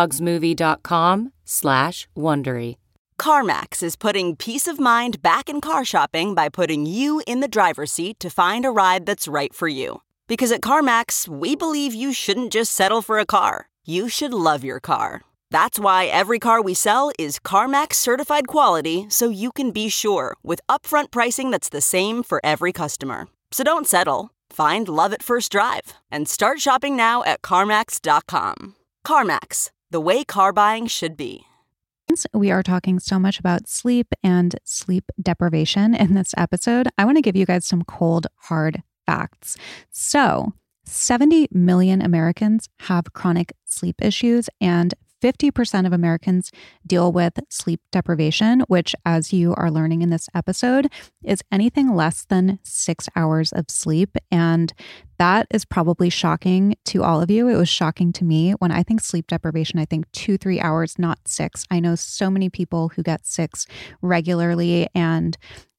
sleepingdogsmovie.com/Wondery. CarMax is putting peace of mind back in car shopping by putting you in the driver's seat to find a ride that's right for you. Because at CarMax, we believe you shouldn't just settle for a car. You should love your car. That's why every car we sell is CarMax certified quality, so you can be sure with upfront pricing that's the same for every customer. So don't settle. Find love at first drive and start shopping now at CarMax.com. CarMax, the way car buying should be. We are talking so much about sleep and sleep deprivation in this episode. I want to give you guys some cold, hard facts. So, 70 million Americans have chronic sleep issues, and 50% of Americans deal with sleep deprivation, which, as you are learning in this episode, is anything less than 6 hours of sleep. And that is probably shocking to all of you. It was shocking to me. When I think sleep deprivation, I think 2-3 hours, not 6. I know so many people who get 6 regularly, and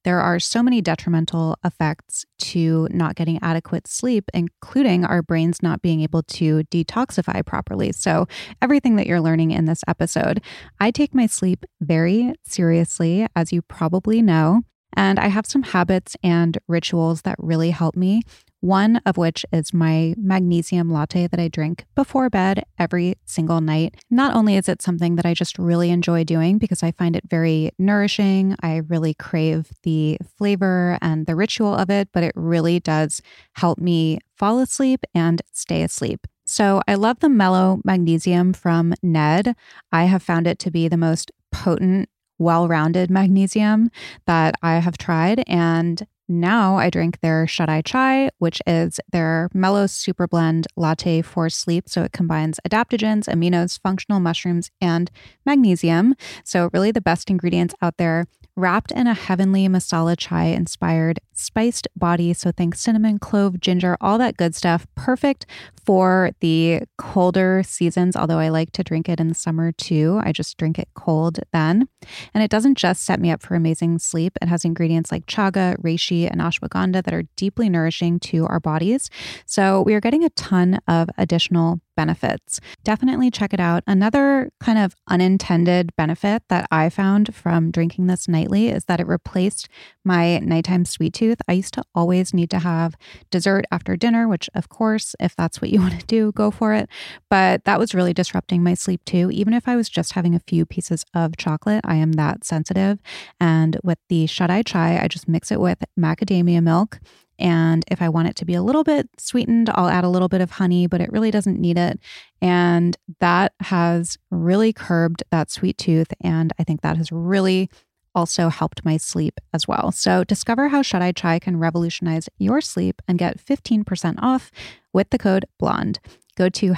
There are so many detrimental effects to not getting adequate sleep, including our brains not being able to detoxify properly. So everything that you're learning in this episode, I take my sleep very seriously, as you probably know, and I have some habits and rituals that really help me. One of which is my magnesium latte that I drink before bed every single night. Not only is it something that I just really enjoy doing because I find it very nourishing, I really crave the flavor and the ritual of it, but it really does help me fall asleep and stay asleep. So I love the Mellow Magnesium from Ned. I have found it to be the most potent, well-rounded magnesium that I have tried, and now I drink their Shut Eye Chai, which is their Mellow Super Blend latte for sleep. So it combines adaptogens, aminos, functional mushrooms, and magnesium. So really the best ingredients out there, wrapped in a heavenly masala chai inspired spiced body. So think cinnamon, clove, ginger, all that good stuff. Perfect for the colder seasons, although I like to drink it in the summer too. I just drink it cold then. And it doesn't just set me up for amazing sleep. It has ingredients like chaga, reishi, and ashwagandha that are deeply nourishing to our bodies. So we are getting a ton of additional benefits. Definitely check it out. Another kind of unintended benefit that I found from drinking this nightly is that it replaced my nighttime sweet tooth. I used to always need to have dessert after dinner, which of course, if that's what you want to do, go for it. But that was really disrupting my sleep too. Even if I was just having a few pieces of chocolate, I am that sensitive. And with the Shut Eye Chai, I just mix it with macadamia milk. And if I want it to be a little bit sweetened, I'll add a little bit of honey, but it really doesn't need it. And that has really curbed that sweet tooth. And I think that has really also helped my sleep as well. So discover how Shut Eye Chai can revolutionize your sleep and get 15% off with the code BLONDE. Go to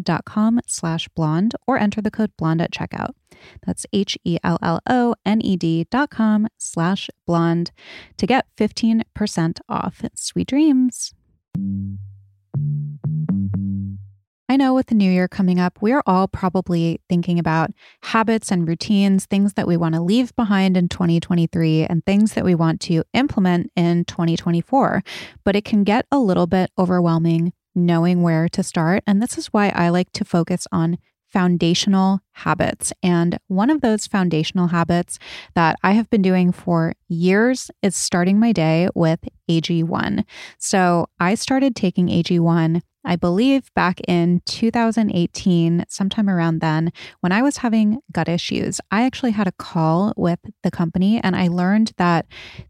helloned.com/blonde or enter the code BLONDE at checkout. That's HELLONED.com/blonde to get 15% off. Sweet dreams. I know with the new year coming up, we are all probably thinking about habits and routines, things that we want to leave behind in 2023 and things that we want to implement in 2024. But it can get a little bit overwhelming knowing where to start. And this is why I like to focus on foundational habits. And one of those foundational habits that I have been doing for years is starting my day with AG1. So I started taking AG1, I believe back in 2018, sometime around then, when I was having gut issues. I actually had a call with the company and I learned that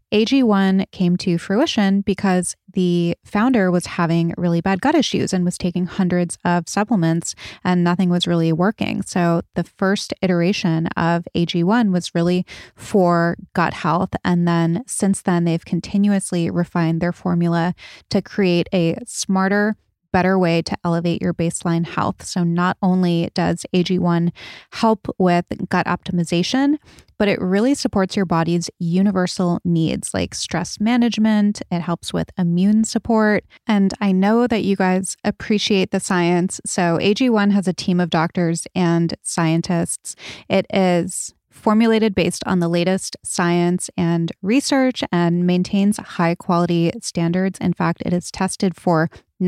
AG1 came to fruition because the founder was having really bad gut issues and was taking hundreds of supplements and nothing was really working. So the first iteration of AG1 was really for gut health. And then since then, they've continuously refined their formula to create a smarter, better way to elevate your baseline health. So not only does AG1 help with gut optimization, but it really supports your body's universal needs like stress management. It helps with immune support. And I know that you guys appreciate the science. So AG1 has a team of doctors and scientists. It is formulated based on the latest science and research and maintains high quality standards. In fact, it is tested for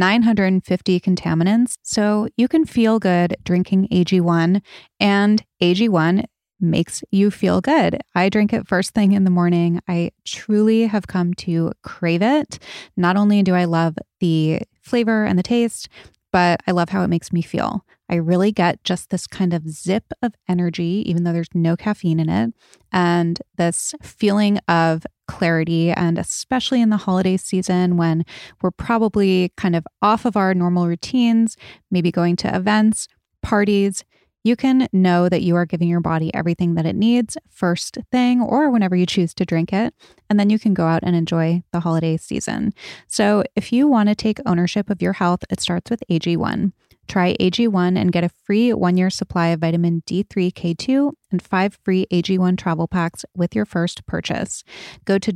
950 contaminants. So you can feel good drinking AG1, and AG1 makes you feel good. I drink it first thing in the morning. I truly have come to crave it. Not only do I love the flavor and the taste, but I love how it makes me feel. I really get just this kind of zip of energy, even though there's no caffeine in it, and this feeling of clarity. And especially in the holiday season when we're probably kind of off of our normal routines, maybe going to events, parties, you can know that you are giving your body everything that it needs first thing or whenever you choose to drink it. And then you can go out and enjoy the holiday season. So if you want to take ownership of your health, it starts with AG1. Try AG1 and get a free 1-year supply of vitamin D3K2 and 5 free AG1 travel packs with your first purchase. Go to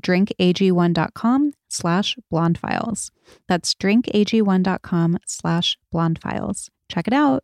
drinkag1.com/blondefiles. That's drinkag1.com/blondefiles. Check it out.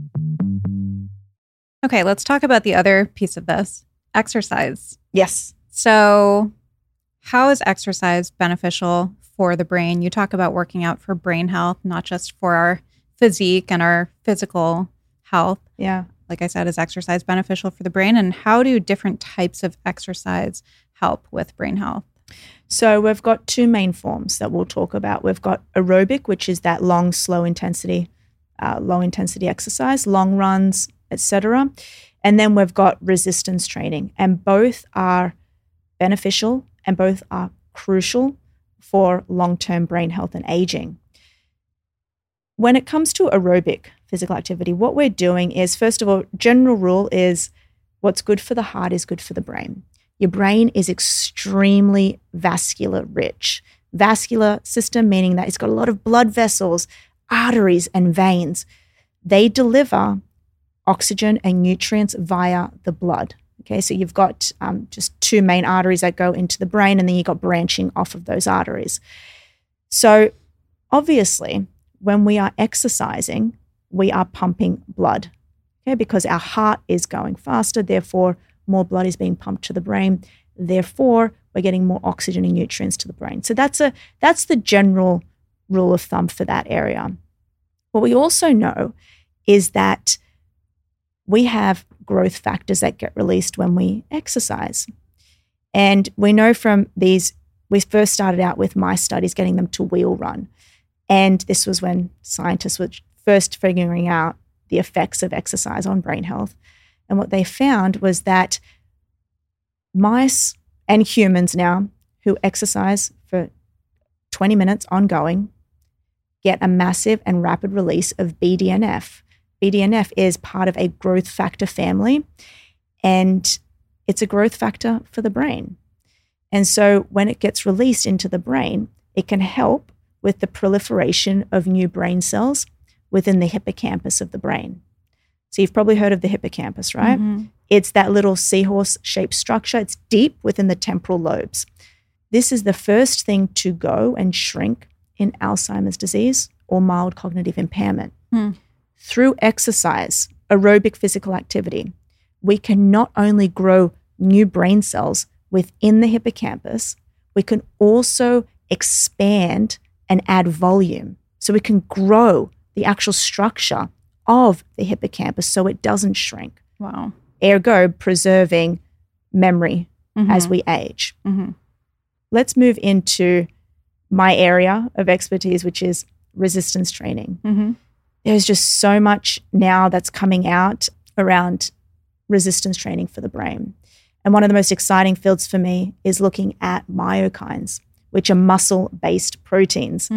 Okay, let's talk about the other piece of this, exercise. Yes. So how is exercise beneficial for the brain? You talk about working out for brain health, not just for our physique and our physical health. Yeah. Like I said, is exercise beneficial for the brain? And how do different types of exercise help with brain health? So we've got two main forms that we'll talk about. We've got aerobic, which is that long, low intensity exercise, long runs, etc. And then we've got resistance training, and both are beneficial and both are crucial for long-term brain health and aging. When it comes to aerobic physical activity, what we're doing is, first of all, general rule is what's good for the heart is good for the brain. Your brain is extremely vascular rich. Vascular system, meaning that it's got a lot of blood vessels, arteries, and veins. They deliver oxygen and nutrients via the blood. Okay, so you've got just two main arteries that go into the brain, and then you've got branching off of those arteries. So obviously, when we are exercising, we are pumping blood, okay, because our heart is going faster, therefore more blood is being pumped to the brain. Therefore, we're getting more oxygen and nutrients to the brain. So that's the general rule of thumb for that area. What we also know is that we have growth factors that get released when we exercise. And we know from these, we first started out with mice studies, getting them to wheel run. And this was when scientists were first figuring out the effects of exercise on brain health. And what they found was that mice and humans now who exercise for 20 minutes ongoing get a massive and rapid release of BDNF. BDNF is part of a growth factor family, and it's a growth factor for the brain. And so when it gets released into the brain, it can help with the proliferation of new brain cells within the hippocampus of the brain. So you've probably heard of the hippocampus, right? Mm-hmm. It's that little seahorse-shaped structure. It's deep within the temporal lobes. This is the first thing to go and shrink in Alzheimer's disease or mild cognitive impairment. Through exercise, aerobic physical activity, we can not only grow new brain cells within the hippocampus, we can also expand and add volume. So we can grow the actual structure of the hippocampus so it doesn't shrink. Wow. Ergo, preserving memory as we age. Let's move into my area of expertise, which is resistance training. There's just so much now that's coming out around resistance training for the brain. And one of the most exciting fields for me is looking at myokines, which are muscle-based proteins.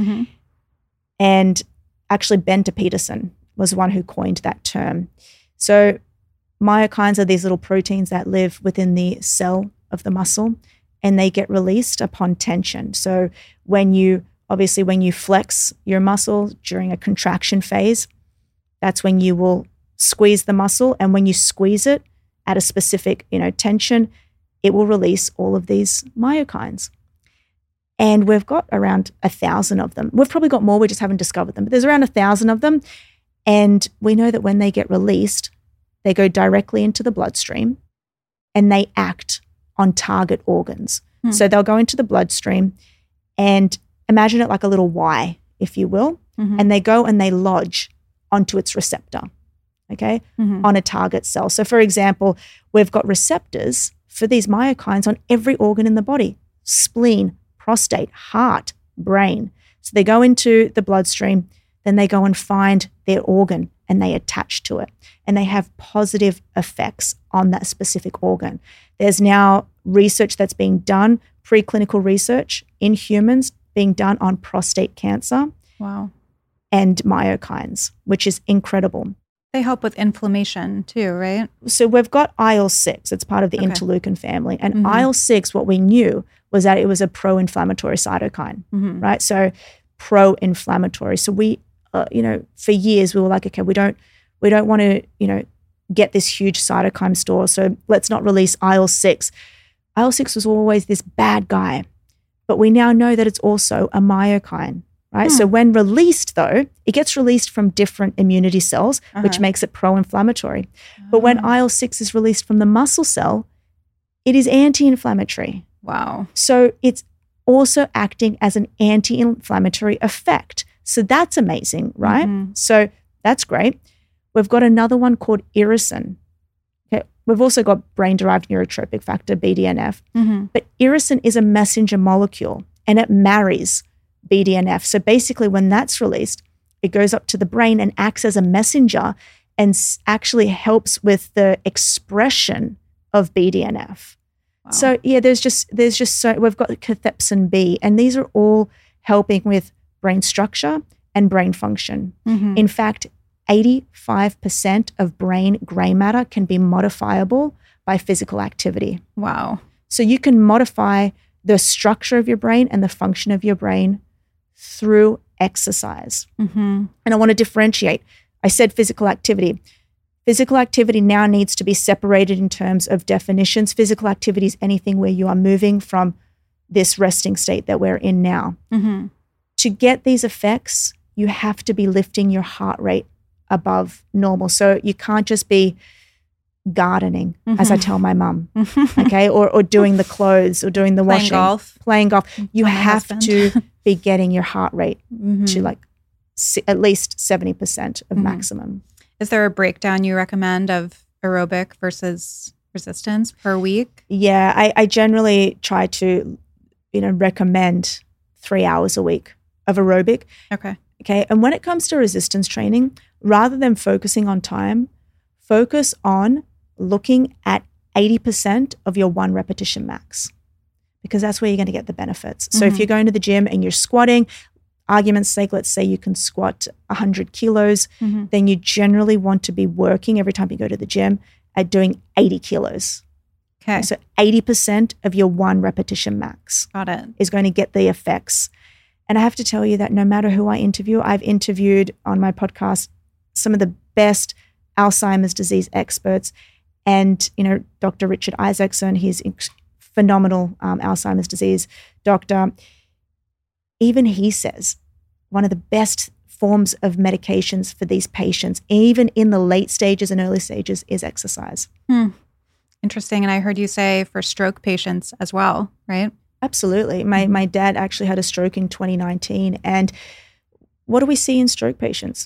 And actually, Bente Peterson was the one who coined that term. So myokines are these little proteins that live within the cell of the muscle, and they get released upon tension. So when you flex your muscle during a contraction phase, that's when you will squeeze the muscle. And when you squeeze it at a specific, tension, it will release all of these myokines. And we've got around 1,000 of them. We've probably got more, we just haven't discovered them. But there's around 1,000 of them. And we know that when they get released, they go directly into the bloodstream and they act on target organs. So they'll go into the bloodstream, and imagine it like a little Y, if you will, and they go and they lodge onto its receptor, okay, on a target cell. So for example, we've got receptors for these myokines on every organ in the body: spleen, prostate, heart, brain. So they go into the bloodstream, then they go and find their organ and they attach to it, and they have positive effects on that specific organ. There's now research that's being done, preclinical research in humans being done on prostate cancer. Wow. And myokines, which is incredible. They help with inflammation too, right? So we've got IL-6. It's part of the interleukin family. And IL-6, what we knew was that it was a pro-inflammatory cytokine, right? So pro-inflammatory. So we, for years we were like, okay, we don't want to, get this huge cytokine store. So let's not release IL-6. IL-6 was always this bad guy, but we now know that it's also a myokine. Right. So when released, though, it gets released from different immunity cells, which makes it pro-inflammatory. But when IL-6 is released from the muscle cell, It is anti-inflammatory. Wow. So it's also acting as an anti-inflammatory effect. So that's amazing, right? So that's great. We've got another one called irisin. Okay. We've also got brain-derived neurotropic factor, BDNF. But irisin is a messenger molecule and it marries BDNF. So basically when that's released, it goes up to the brain and acts as a messenger and actually helps with the expression of BDNF. Wow. So yeah, there's just so we've got cathepsin B, and these are all helping with brain structure and brain function. In fact, 85% of brain gray matter can be modifiable by physical activity. Wow. So you can modify the structure of your brain and the function of your brain through exercise. And I want to differentiate. I said physical activity. Physical activity now needs to be separated in terms of definitions. Physical activity is anything where you are moving from this resting state that we're in now. To get these effects, you have to be lifting your heart rate above normal. So you can't just be gardening, as I tell my mum, okay, or doing the clothes or doing the washing. Playing golf. You have to be getting your heart rate to like at least 70% of maximum. Is there a breakdown you recommend of aerobic versus resistance per week? Yeah, I generally try to, recommend 3 hours a week of aerobic. Okay. And when it comes to resistance training, rather than focusing on time, focus on looking at 80% of your 1 repetition max, because that's where you're going to get the benefits. So if you're going to the gym and you're squatting, argument's sake, let's say you can squat 100 kilos, then you generally want to be working every time you go to the gym at doing 80 kilos. Okay. So 80% of your 1 repetition max is going to get the effects. And I have to tell you that no matter who I interview, I've interviewed on my podcast some of the best Alzheimer's disease experts. And, Dr. Richard Isaacson, he's phenomenal Alzheimer's disease doctor. Even he says one of the best forms of medications for these patients, even in the late stages and early stages, is exercise. Interesting. And I heard you say for stroke patients as well, right? Absolutely. My dad actually had a stroke in 2019. And what do we see in stroke patients?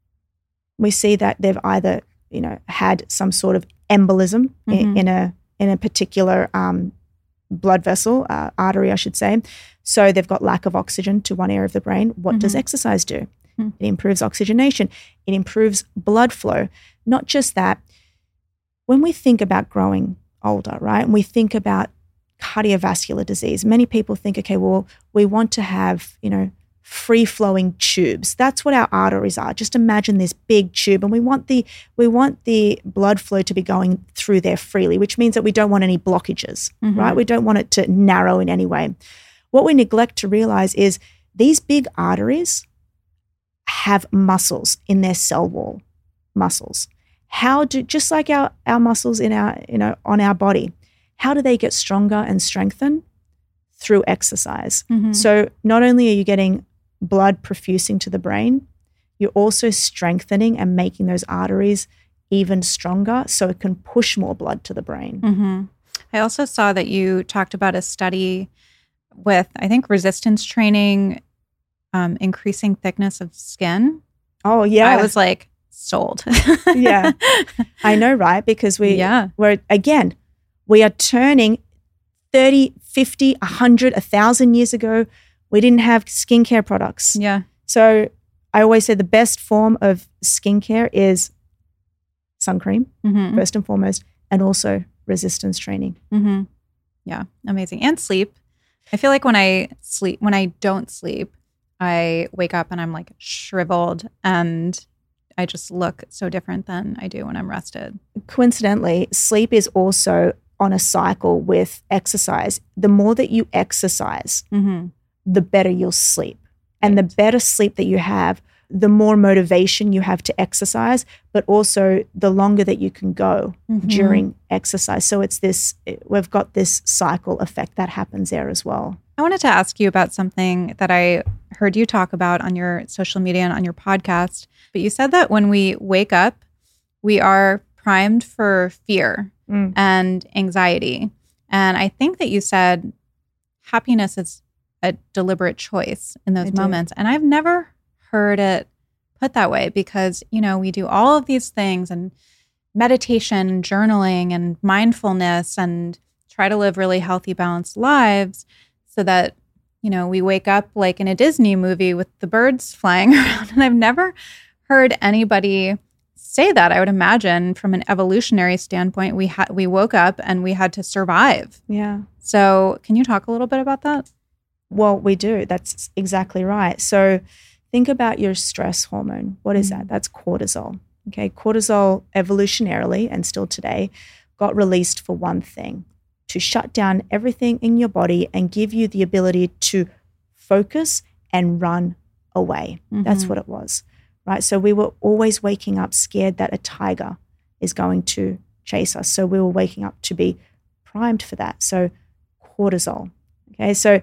We see that they've either, had some sort of embolism in a particular blood vessel, artery, I should say. So they've got lack of oxygen to one area of the brain. What does exercise do? It improves oxygenation. It improves blood flow. Not just that. When we think about growing older, right, and we think about cardiovascular disease, many people think, okay, well, we want to have, free-flowing tubes. That's what our arteries are. Just imagine this big tube, and we want the blood flow to be going through there freely, which means that we don't want any blockages, right? We don't want it to narrow in any way. What we neglect to realize is these big arteries have muscles in their cell wall, muscles. Just like our muscles in our, on our body, how do they get stronger and strengthen? Through exercise. So not only are you getting blood perfusing to the brain, you're also strengthening and making those arteries even stronger so it can push more blood to the brain. I also saw that you talked about a study with, I think, resistance training, increasing thickness of skin. Oh, yeah. I was like, sold. Yeah. I know, right? Because we are turning 30, 50, 100, 1,000 years ago, we didn't have skincare products. Yeah. So I always say the best form of skincare is sun cream, first and foremost, and also resistance training. Yeah, amazing. And sleep. I feel like when I don't sleep, I wake up and I'm like shriveled and I just look so different than I do when I'm rested. Coincidentally, sleep is also on a cycle with exercise. The more that you exercise, the better you'll sleep. And the better sleep that you have, the more motivation you have to exercise, but also the longer that you can go during exercise. So we've got this cycle effect that happens there as well. I wanted to ask you about something that I heard you talk about on your social media and on your podcast. But you said that when we wake up, we are primed for fear and anxiety. And I think that you said happiness is a deliberate choice in those moments. And I've never heard it put that way because, you know, we do all of these things and meditation and journaling and mindfulness and try to live really healthy, balanced lives so that, you know, we wake up like in a Disney movie with the birds flying around. And I've never heard anybody say that. I would imagine from an evolutionary standpoint, we woke up and we had to survive. Yeah. So can you talk a little bit about that? Well, we do. That's exactly right. So think about your stress hormone. What is that? That's cortisol. Okay. Cortisol evolutionarily and still today got released for one thing, to shut down everything in your body and give you the ability to focus and run away. That's what it was, right? So we were always waking up scared that a tiger is going to chase us. So we were waking up to be primed for that. So cortisol, okay? So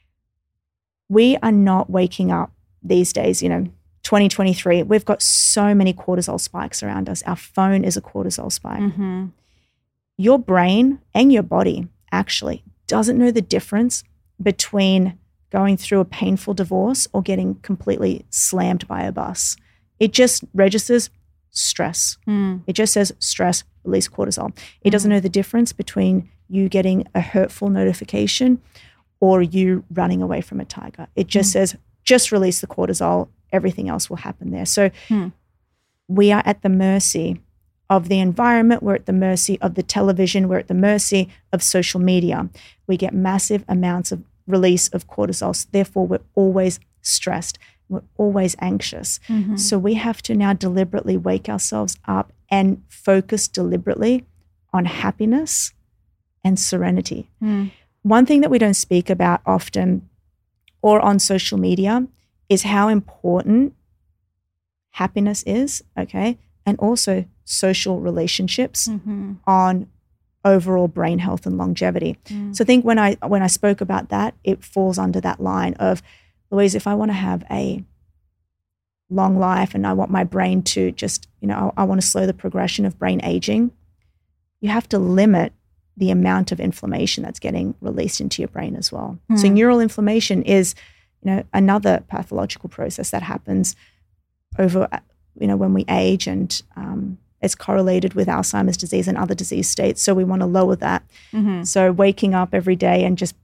we are not waking up these days, you know, 2023, we've got so many cortisol spikes around us. Our phone is a cortisol spike. Your brain and your body actually doesn't know the difference between going through a painful divorce or getting completely slammed by a bus. It just registers stress. It just says stress, release cortisol. It doesn't know the difference between you getting a hurtful notification or you running away from a tiger. It just says, just release the cortisol. Everything else will happen there. So we are at the mercy of the environment. We're at the mercy of the television. We're at the mercy of social media. We get massive amounts of release of cortisol. So therefore, we're always stressed. We're always anxious. So we have to now deliberately wake ourselves up and focus deliberately on happiness and serenity. One thing that we don't speak about often or on social media is how important happiness is, okay, and also social relationships on overall brain health and longevity. So I think when I spoke about that, it falls under that line of, Louise, if I want to have a long life and I want my brain to just, you know, I want to slow the progression of brain aging, you have to limit the amount of inflammation that's getting released into your brain as well. So neural inflammation is, you know, another pathological process that happens over, you know, when we age, and it's correlated with Alzheimer's disease and other disease states. So we want to lower that. So waking up every day and just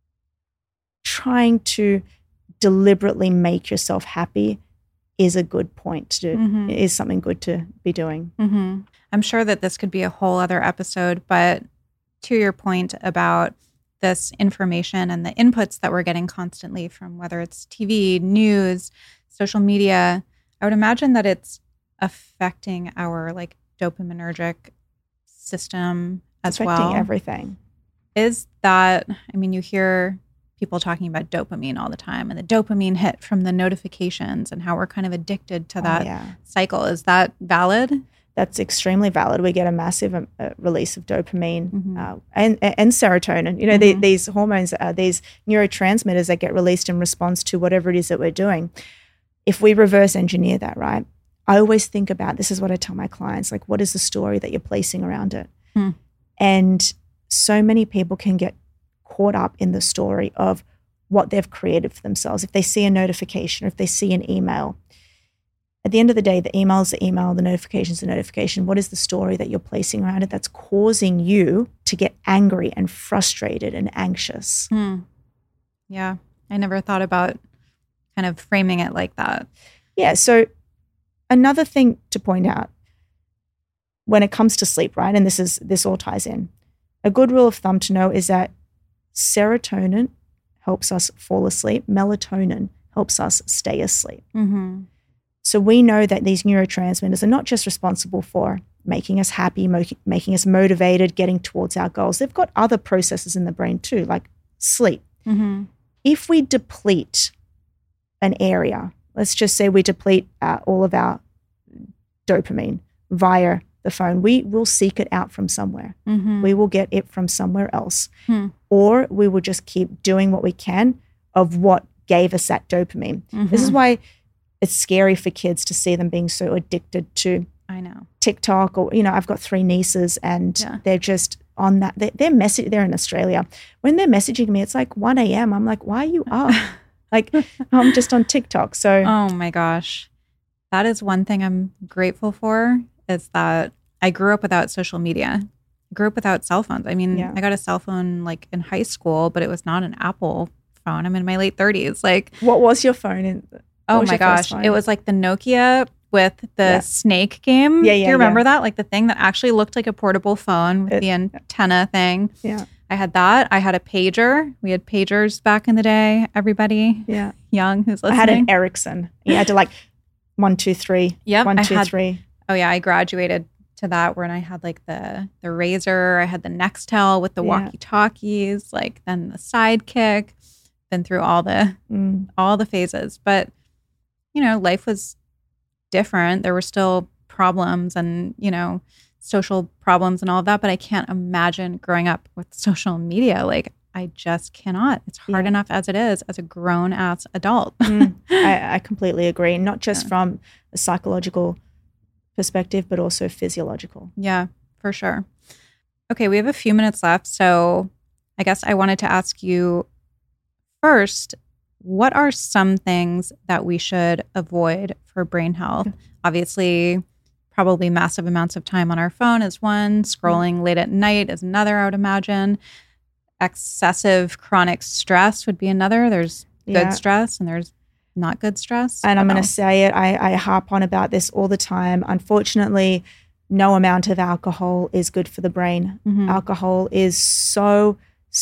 trying to deliberately make yourself happy is a good point to do, is something good to be doing. I'm sure that this could be a whole other episode, but to your point about this information and the inputs that we're getting constantly from whether it's TV, news, social media, I would imagine that it's affecting our like dopaminergic system as well. Affecting everything. Is that, I mean, you hear people talking about dopamine all the time and the dopamine hit from the notifications and how we're kind of addicted to that cycle. Is that valid? That's extremely valid. We get a massive release of dopamine and serotonin. You know, these hormones, these neurotransmitters that get released in response to whatever it is that we're doing. If we reverse engineer that, right, I always think about, this is what I tell my clients, like, what is the story that you're placing around it? And so many people can get caught up in the story of what they've created for themselves. If they see a notification or if they see an email, at the end of the day, the email is the email, the notification is the notification. What is the story that you're placing around it that's causing you to get angry and frustrated and anxious? Yeah, I never thought about kind of framing it like that. Yeah, so another thing to point out when it comes to sleep, right, and this all ties in, a good rule of thumb to know is that serotonin helps us fall asleep, melatonin helps us stay asleep. So we know that these neurotransmitters are not just responsible for making us happy, making us motivated, getting towards our goals. They've got other processes in the brain too, like sleep. If we deplete an area, let's just say we deplete all of our dopamine via the phone, we will seek it out from somewhere. We will get it from somewhere else. Or we will just keep doing what we can of what gave us that dopamine. This is why it's scary for kids to see them being so addicted to I know. TikTok, or, I've got 3 nieces and they're just on that. They're they're in Australia. When they're messaging me, it's like 1 a.m. I'm like, why are you up? Like, I'm just on TikTok. So, oh my gosh. That is one thing I'm grateful for, is that I grew up without social media. I grew up without cell phones. I mean, I got a cell phone like in high school, but it was not an Apple phone. I'm in my late 30s. Like, what was your phone? Oh my gosh. It was like the Nokia with the snake game. Yeah, do you remember that? Like the thing that actually looked like a portable phone with the antenna thing. Yeah. I had that. I had a pager. We had pagers back in the day. Everybody young who's listening. I had an Ericsson. You had to like 1, 2, 3. Yep. 1, 2, 3. Oh yeah. I graduated to that when I had like the Razor. I had the Nextel with the walkie-talkies, like then the Sidekick. Been through all the phases. But, life was different. There were still problems and, social problems and all of that. But I can't imagine growing up with social media. Like, I just cannot. It's hard enough as it is as a grown-ass adult. I completely agree. Not just from a psychological perspective, but also physiological. Yeah, for sure. Okay, we have a few minutes left. So I guess I wanted to ask you first, what are some things that we should avoid for brain health? Obviously, probably massive amounts of time on our phone is one. Scrolling late at night is another, I would imagine. Excessive chronic stress would be another. There's good stress and there's not good stress. And I'm going to say it. I harp on about this all the time. Unfortunately, no amount of alcohol is good for the brain. Alcohol is so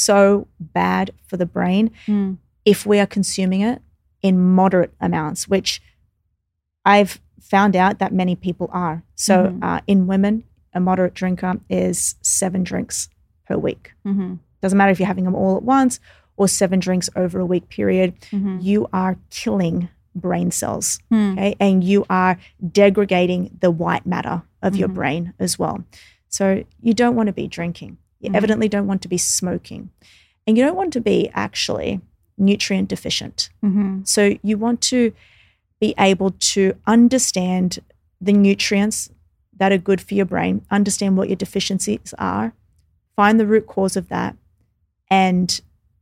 bad for the brain if we are consuming it in moderate amounts, which I've found out that many people are. So in women, a moderate drinker is 7 drinks per week. Doesn't matter if you're having them all at once or 7 drinks over a week period. You are killing brain cells, okay? And you are degrading the white matter of your brain as well. So you don't want to be drinking. You evidently don't want to be smoking. And you don't want to be actually nutrient deficient. So you want to be able to understand the nutrients that are good for your brain, understand what your deficiencies are, find the root cause of that, and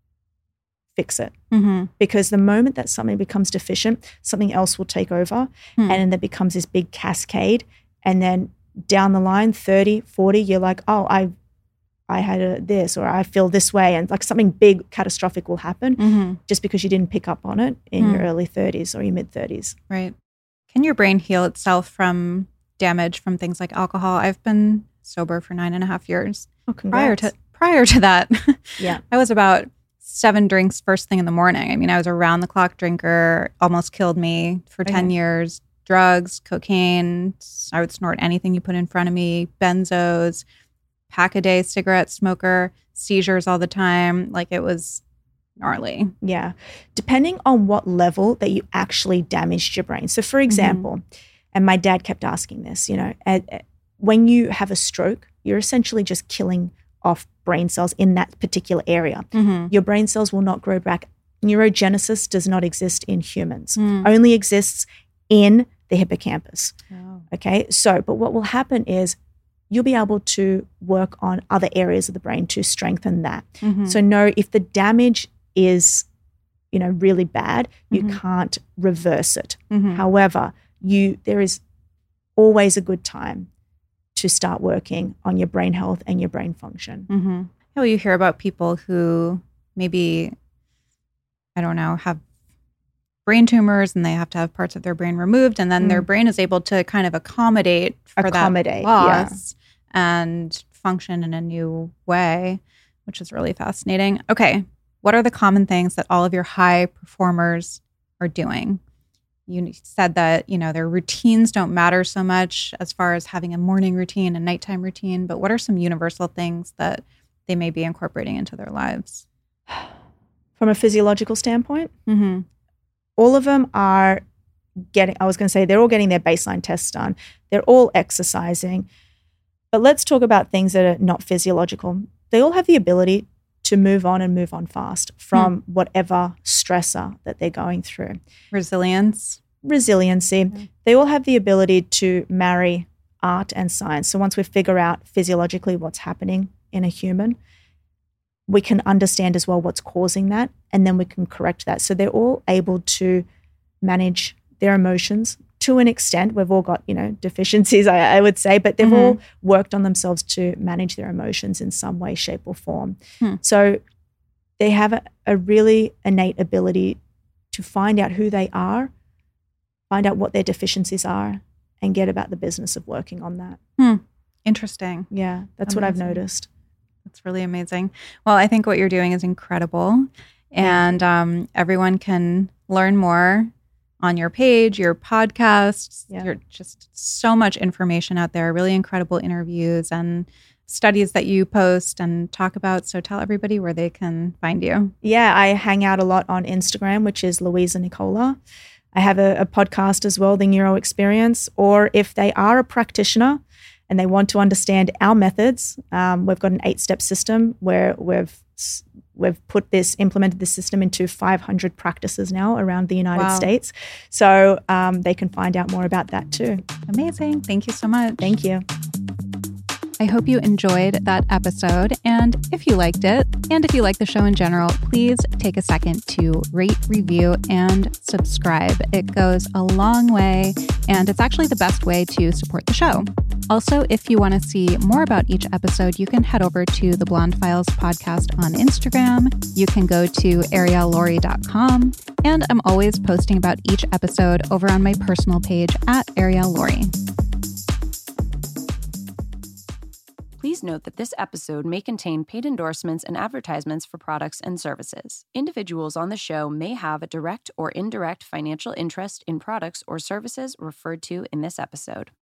fix it. Because the moment that something becomes deficient, something else will take over, and then there becomes this big cascade. And then down the line, 30, 40, you're like, oh, I had this, or I feel this way, and like something big catastrophic will happen just because you didn't pick up on it in your early 30s or your mid 30s. Right. Can your brain heal itself from damage from things like alcohol? I've been sober for 9.5 years. Oh, congrats. Prior to that, yeah, I was about 7 drinks first thing in the morning. I mean, I was a round the clock drinker, almost killed me for 10 years. Drugs, cocaine, I would snort anything you put in front of me, benzos, pack a day cigarette smoker, seizures all the time. Like, it was gnarly. Yeah. Depending on what level that you actually damaged your brain. So for example, and my dad kept asking this, when you have a stroke, you're essentially just killing off brain cells in that particular area. Your brain cells will not grow back. Neurogenesis does not exist in humans, only exists in the hippocampus. Okay. So, but what will happen is you'll be able to work on other areas of the brain to strengthen that. So no, if the damage is, really bad, you can't reverse it. However, there is always a good time to start working on your brain health and your brain function. Well, you hear about people who maybe, I don't know, have brain tumors and they have to have parts of their brain removed, and then their brain is able to kind of accommodate that loss and function in a new way, which is really fascinating. Okay, what are the common things that all of your high performers are doing? You said that, their routines don't matter so much as far as having a morning routine and nighttime routine, but what are some universal things that they may be incorporating into their lives? From a physiological standpoint, all of them are they're all getting their baseline tests done. They're all exercising. But let's talk about things that are not physiological. They all have the ability to move on fast from whatever stressor that they're going through. Resiliency. They all have the ability to marry art and science. So once we figure out physiologically what's happening in a human, we can understand as well what's causing that, and then we can correct that. So they're all able to manage their emotions to an extent. We've all got, deficiencies, I would say, but they've all worked on themselves to manage their emotions in some way, shape, or form. So they have a really innate ability to find out who they are, find out what their deficiencies are, and get about the business of working on that. Interesting. Yeah, that's what I've noticed. That's really amazing. Well, I think what you're doing is incredible. And everyone can learn more on your page, your podcasts. You're just so much information out there, really incredible interviews and studies that you post and talk about. So tell everybody where they can find you. Yeah, I hang out a lot on Instagram, which is Louisa Nicola. I have a podcast as well, The Neuro Experience. Or if they are a practitioner and they want to understand our methods, we've got an 8-step system where we've implemented this system into 500 practices now around the United States. So they can find out more about that too. Amazing. Thank you so much. Thank you. I hope you enjoyed that episode. And if you liked it, and if you like the show in general, please take a second to rate, review, and subscribe. It goes a long way, and it's actually the best way to support the show. Also, if you want to see more about each episode, you can head over to the Blonde Files podcast on Instagram. You can go to ariellaurie.com. And I'm always posting about each episode over on my personal page at Arielle Laurie. Please note that this episode may contain paid endorsements and advertisements for products and services. Individuals on the show may have a direct or indirect financial interest in products or services referred to in this episode.